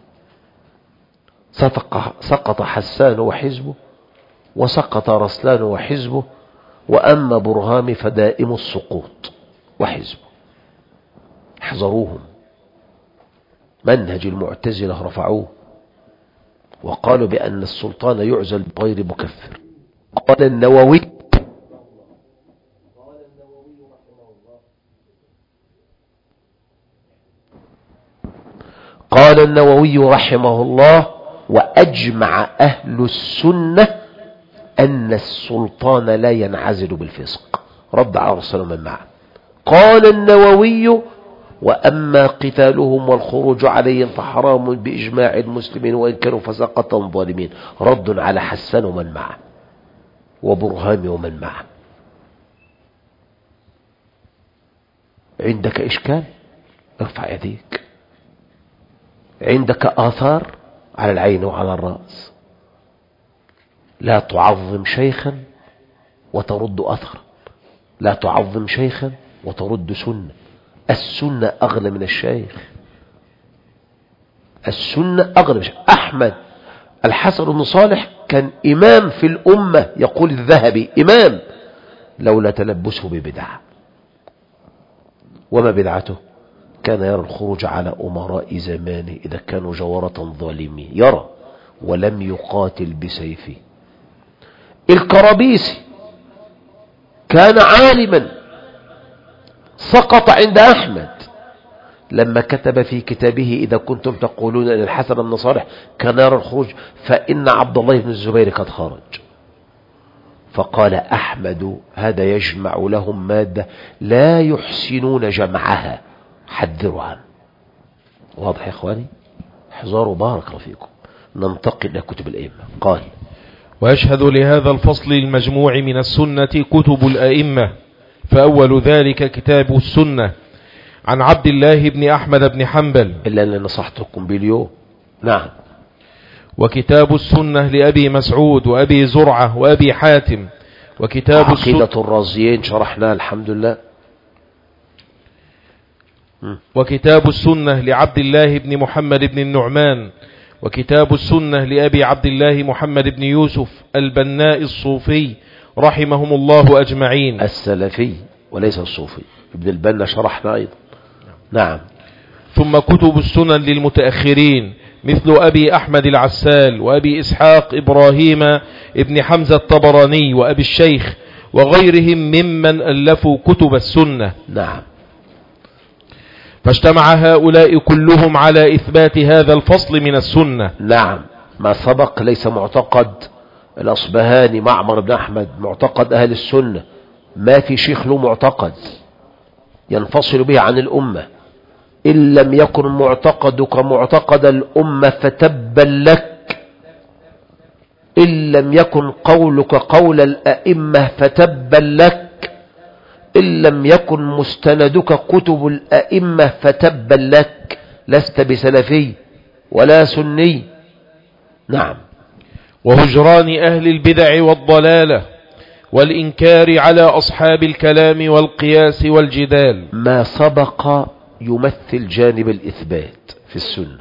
سقط حسان وحزبه وسقط رسلان وحزبه، وأما برهام فدائم السقوط وحزبه. احذروهم. منهج المعتزلة رفعوه وقالوا بأن السلطان يعزل بغير مكفر. قال النووي قال النووي رحمه الله: وأجمع أهل السنة أن السلطان لا ينعزل بالفسق. رد على رسول من معه. قال النووي: وأما قتالهم والخروج عليهم فحرام بإجماع المسلمين وإن كانوا فسقة ظالمين. رد على حسان ومن معه وبرهام ومن معه. عندك إشكال ارفع يديك. عندك آثار على العين وعلى الرأس. لا تعظم شيخا وترد أثرا، لا تعظم شيخا وترد سنة. السنة أغلى من الشيخ، السنة أغلى من الشيخ. أحمد الحسن بن صالح كان إمام في الأمة، يقول الذهبي إمام لولا تلبسه ببدعة. وما بدعته؟ كان يرى الخروج على أمراء زمانه إذا كانوا جورة ظالمين، يرى ولم يقاتل بسيفه. الكرابيسي كان عالما سقط عند أحمد لما كتب في كتابه إذا كنتم تقولون أن الحسن بن صالح كان يرى الخروج فإن عبد الله بن الزبير قد خرج. فقال أحمد هذا يجمع لهم مادة لا يحسنون جمعها، حذروا عنه. واضح يا إخواني؟ احذروا بارك الله فيكم. ننتقل إلى كتب الأئمة. قال ويشهد لهذا الفصل المجموع من السنة كتب الأئمة، فأول ذلك كتاب السنة عن عبد الله بن أحمد بن حنبل، إلا أن نصحتكم باليوم. نعم. وكتاب السنة لأبي مسعود وأبي زرعة وأبي حاتم. وكتاب عقيدة الرازيين شرحناه الحمد لله. وكتاب السنة لعبد الله بن محمد بن النعمان. وكتاب السنة لأبي عبد الله محمد بن يوسف البناء الصوفي رحمهم الله أجمعين. السلفي وليس الصوفي. ابن البنا شرحنا أيضا. نعم. ثم كتب السنن للمتأخرين مثل أبي أحمد العسال وأبي إسحاق إبراهيم ابن حمزة الطبراني وأبي الشيخ وغيرهم ممن ألفوا كتب السنة. نعم. فاجتمع هؤلاء كلهم على إثبات هذا الفصل من السنة. نعم. ما سبق ليس معتقد الأصبهاني معمر بن أحمد معتقد أهل السنة. ما في شيخ له معتقد ينفصل به عن الأمة. إن لم يكن معتقدك معتقد الأمة فتبا لك. إن لم يكن قولك قول الأئمة فتبا لك. إن لم يكن مستندك كتب الأئمة فتبا لك. لست بسلفي ولا سني. نعم. وهجران أهل البدع والضلالة والإنكار على أصحاب الكلام والقياس والجدال. ما سبق يمثل جانب الإثبات في السنة،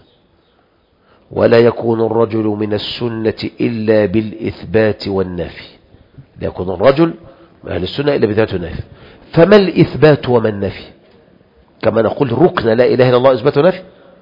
ولا يكون الرجل من السنة إلا بالإثبات والنفي. لا يكون الرجل من أهل السنة إلا بالإثبات والنفي. فما الإثبات وما النفي؟ كما نقول ركن لا إله إلا الله إثبات ونفي،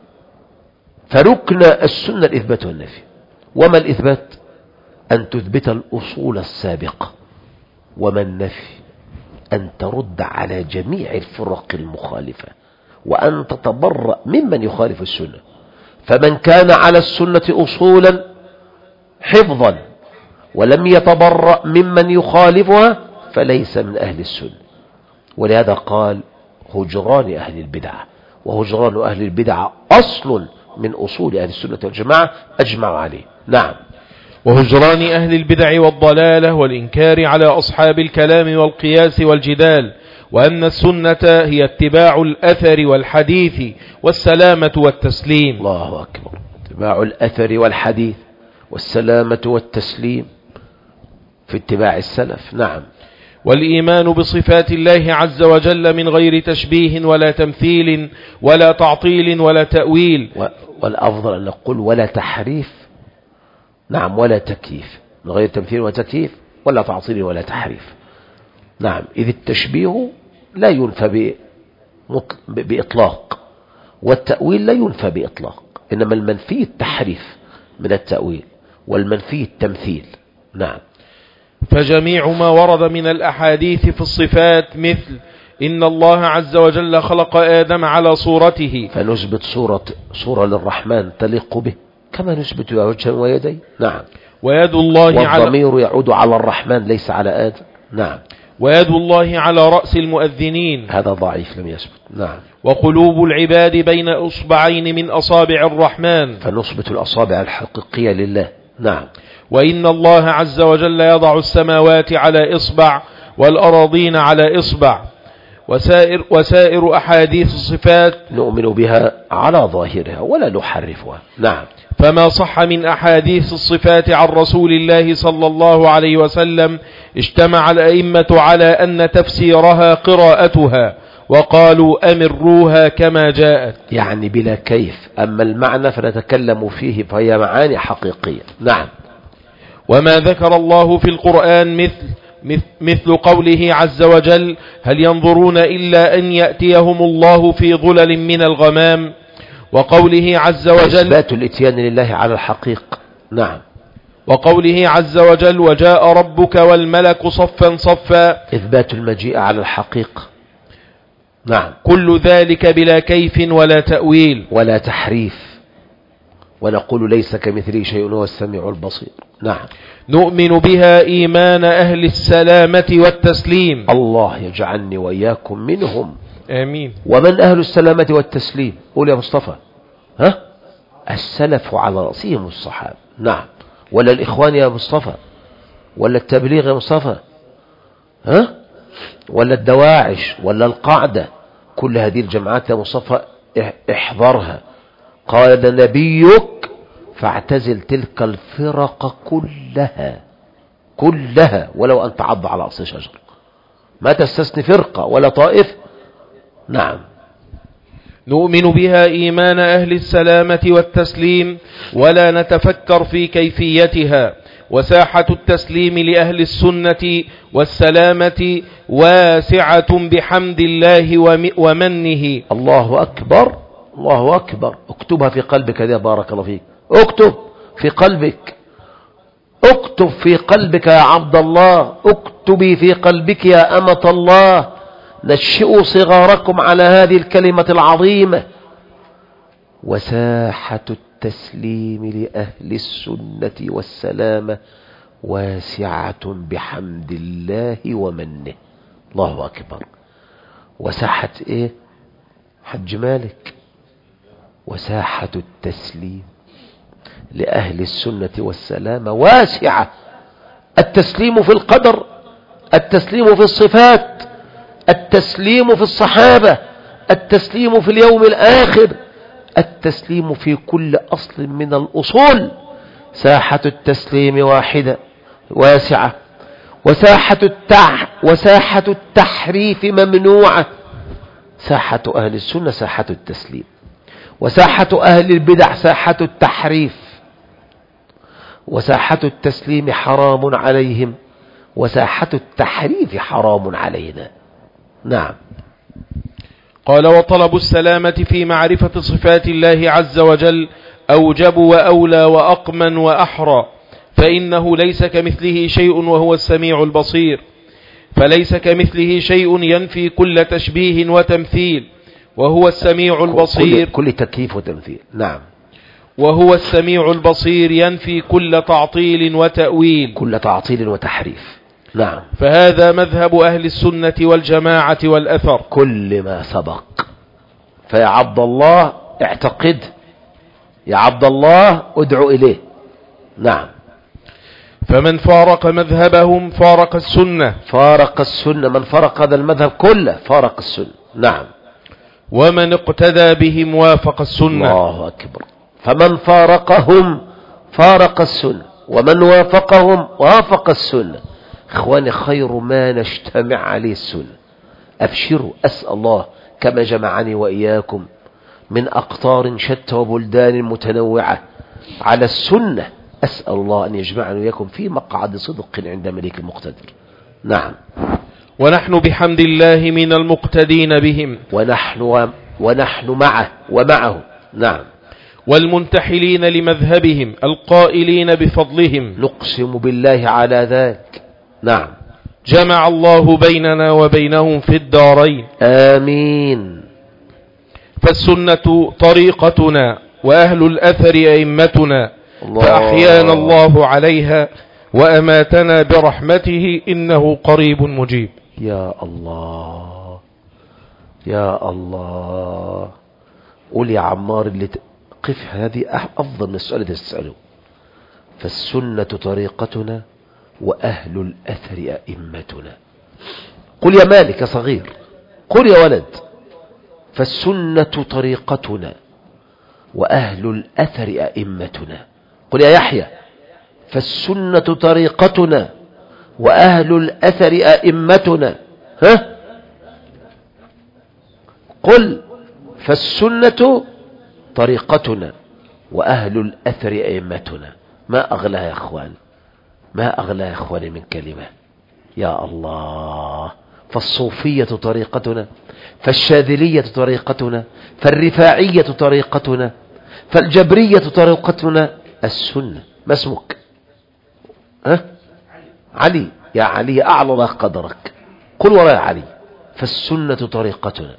فركن السنة الإثبات والنفي. وما الإثبات؟ أن تثبت الأصول السابقة. وما النفي؟ أن ترد على جميع الفرق المخالفة وأن تتبرأ ممن يخالف السنة. فمن كان على السنة أصولا حفظا ولم يتبرأ ممن يخالفها فليس من أهل السنة. ولهذا قال هجران أهل البدعة. وهجران أهل البدعة أصل من أصول أهل السنة والجماعة أجمعوا عليه. نعم. وهجران أهل البدع والضلالة والإنكار على أصحاب الكلام والقياس والجدال. وأن السنة هي اتباع الأثر والحديث والسلامة والتسليم. الله أكبر. اتباع الأثر والحديث والسلامة والتسليم في اتباع السلف. نعم. والإيمان بصفات الله عز وجل من غير تشبيه ولا تمثيل ولا تعطيل ولا تأويل. والأفضل أن نقول ولا تحريف. نعم. ولا تكييف، من غير تمثيل ولا تكييف ولا تعطيل ولا تحريف. نعم. إذ التشبيه لا ينفى بإطلاق، والتأويل لا ينفى بإطلاق، إنما المنفي التحريف من التأويل والمنفي التمثيل. نعم. فجميع ما ورد من الأحاديث في الصفات مثل إن الله عز وجل خلق آدم على صورته، فنثبت صورة صورة للرحمن تليق به كما نثبت وجها ويدين. نعم. ويد الله على والضمير يعود على الرحمن ليس على آدم. نعم. ويد الله على رأس المؤذنين. هذا ضعيف لم يثبت. نعم. وقلوب العباد بين أصبعين من أصابع الرحمن، فنثبت الأصابع الحقيقية لله. نعم. وإن الله عز وجل يضع السماوات على إصبع والأراضين على إصبع. وسائر, وسائر أحاديث الصفات نؤمن بها على ظاهرها ولا نحرفها. نعم. فما صح من أحاديث الصفات عن رسول الله صلى الله عليه وسلم اجتمع الأئمة على أن تفسيرها قراءتها، وقالوا أمروها كما جاءت، يعني بلا كيف. أما المعنى فنتكلم فيه، فهي معاني حقيقية. نعم. وما ذكر الله في القرآن مثل مثل قوله عز وجل: هل ينظرون إلا أن يأتيهم الله في ظلل من الغمام، وقوله عز وجل: إثبات الإتيان لله على الحقيقة. نعم. وقوله عز وجل: وجاء ربك والملك صفا صفا، إثبات المجيء على الحقيقة. نعم. كل ذلك بلا كيف ولا تأويل ولا تحريف، ونقول ليس كمثله شيء وهو السميع البصير. نعم. نؤمن بها إيمان أهل السلامة والتسليم. الله يجعلني وإياكم منهم. آمين. ومن أهل السلامة والتسليم؟ قول يا مصطفى. ها؟ السلف على رأسهم الصحابة. نعم. ولا الإخوان يا مصطفى؟ ولا التبليغ يا مصطفى؟ ها؟ ولا الدواعش ولا القاعدة؟ كل هذه الجماعات يا مصطفى احذرها. قال نبيك فاعتزل تلك الفرق كلها كلها ولو أن تعض على أصل شجر، ما تستثني فرقة ولا طائفة. نعم. نؤمن بها إيمان أهل السلامة والتسليم، ولا نتفكر في كيفيتها. وساحة التسليم لأهل السنة والسلامة واسعة بحمد الله ومنه. الله أكبر، الله أكبر. اكتبها في قلبك يا بارك الله فيك. اكتب في قلبك، اكتب في قلبك يا عبد الله، اكتبي في قلبك يا أمة الله. نشئوا صغاركم على هذه الكلمة العظيمة. وساحة التسليم لأهل السنة والسلامة واسعة بحمد الله ومنه. الله أكبر. وساحة ايه حج مالك؟ وساحة التسليم لأهل السنة والسلامة واسعة. التسليم في القدر، التسليم في الصفات، التسليم في الصحابة، التسليم في اليوم الآخر، التسليم في كل أصل من الأصول. ساحة التسليم واحدة واسعة. وساحة التع... وساحة التحريف ممنوعة. ساحة أهل السنة ساحة التسليم، وساحة أهل البدع ساحة التحريف. وساحة التسليم حرام عليهم، وساحة التحريف حرام علينا. نعم. قال: وطلب السلامة في معرفة صفات الله عز وجل أوجب وأولى وأقمن وأحرى، فإنه ليس كمثله شيء وهو السميع البصير، فليس كمثله شيء ينفي كل تشبيه وتمثيل، وهو السميع البصير. كل, كل تكييف وتمثيل. نعم. وهو السميع البصير ينفي كل تعطيل وتأويل، كل تعطيل وتحريف. نعم. فهذا مذهب أهل السنة والجماعة والأثر. كل ما سبق. فيا عبد الله اعتقد، يا عبد الله ادعو إليه. نعم. فمن فارق مذهبهم فارق السنة. فارق السنة. من فارق هذا المذهب كله فارق السنة. نعم. ومن اقتدى بهم وافق السنة. الله أكبر. فمن فارقهم فارق السنة، ومن وافقهم وافق السنة. إخواني، خير ما نجتمع عليه السنة. أبشروا، أسأل الله كما جمعني وإياكم من أقطار شتى وبلدان متنوعة على السنة، أسأل الله أن يجمعني وإياكم في مقعد صدق عند ملك المقتدر. نعم. ونحن بحمد الله من المقتدين بهم، ونحن, و... ونحن معه ومعه. نعم. والمنتحلين لمذهبهم القائلين بفضلهم. نقسم بالله على ذلك. نعم. جمع الله بيننا وبينهم في الدارين. آمين. فالسنة طريقتنا، وأهل الأثر أئمتنا، الله. فأحيانا الله عليها وأماتنا برحمته، إنه قريب مجيب. يا الله يا الله. قول يا عمار اللي قف، هذه أفضل من السؤال اللي تسأله. فالسنة طريقتنا وأهل الأثر أئمتنا. قل يا مالك يا صغير، قل يا ولد. فالسنة طريقتنا وأهل الأثر أئمتنا. قل يا يحيى. فالسنة طريقتنا وأهل الأثر أئمتنا. ها؟ قل فالسنة طريقتنا وأهل الأثر أئمتنا. ما أغلى يا أخوان، ما أغلى يا أخواني من كلمة. يا الله. فالصوفية طريقتنا، فالشاذلية طريقتنا، فالرفاعية طريقتنا، فالجبرية طريقتنا. السنة. ما اسمك؟ ها؟ علي. يا علي أعلى قدرك. قل وراء علي. فالسنة طريقتنا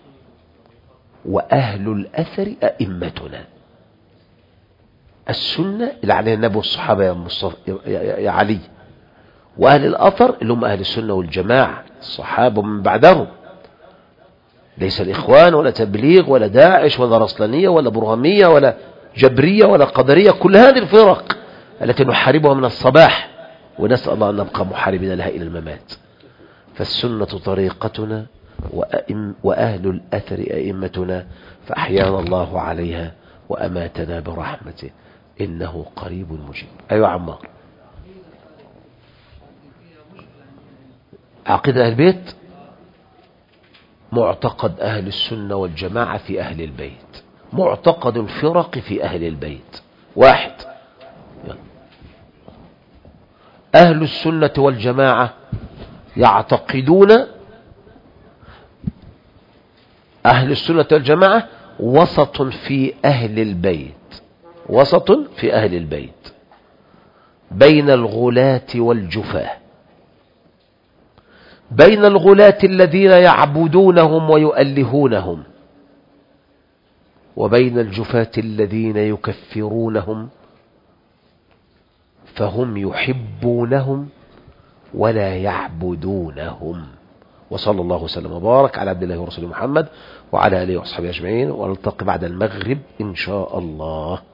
وأهل الأثر أئمتنا. السنة اللي عليها النبي والصحابة يا, مصطفى يا, يا علي، وأهل الأثر اللي هم أهل السنة والجماعة الصحابة من بعدهم. ليس الإخوان ولا تبليغ ولا داعش ولا رسلانية ولا برهمية ولا جبرية ولا قدرية، كل هذه الفرق التي نحاربها من الصباح، ونسأل الله أن نبقى محاربين لها إلى الممات. فالسنة طريقتنا وأئم وأهل الأثر أئمتنا، فأحيانا الله عليها وأماتنا برحمته إنه قريب مجيب. أيوة عمار. عقيدة أهل البيت معتقد أهل السنة والجماعة في أهل البيت، معتقد الفرق في أهل البيت. واحد، أهل السنة والجماعة يعتقدون، أهل السنة والجماعة وسط في أهل البيت، وسط في أهل البيت بين الغلاة والجفاة، بين الغلاة الذين يعبدونهم ويؤلهونهم، وبين الجفاة الذين يكفرونهم فهم يحبونهم ولا يعبدونهم. وصلى الله وسلم وبارك على عبد الله ورسوله محمد وعلى آله وصحبه أجمعين، ونلتقي بعد المغرب إن شاء الله.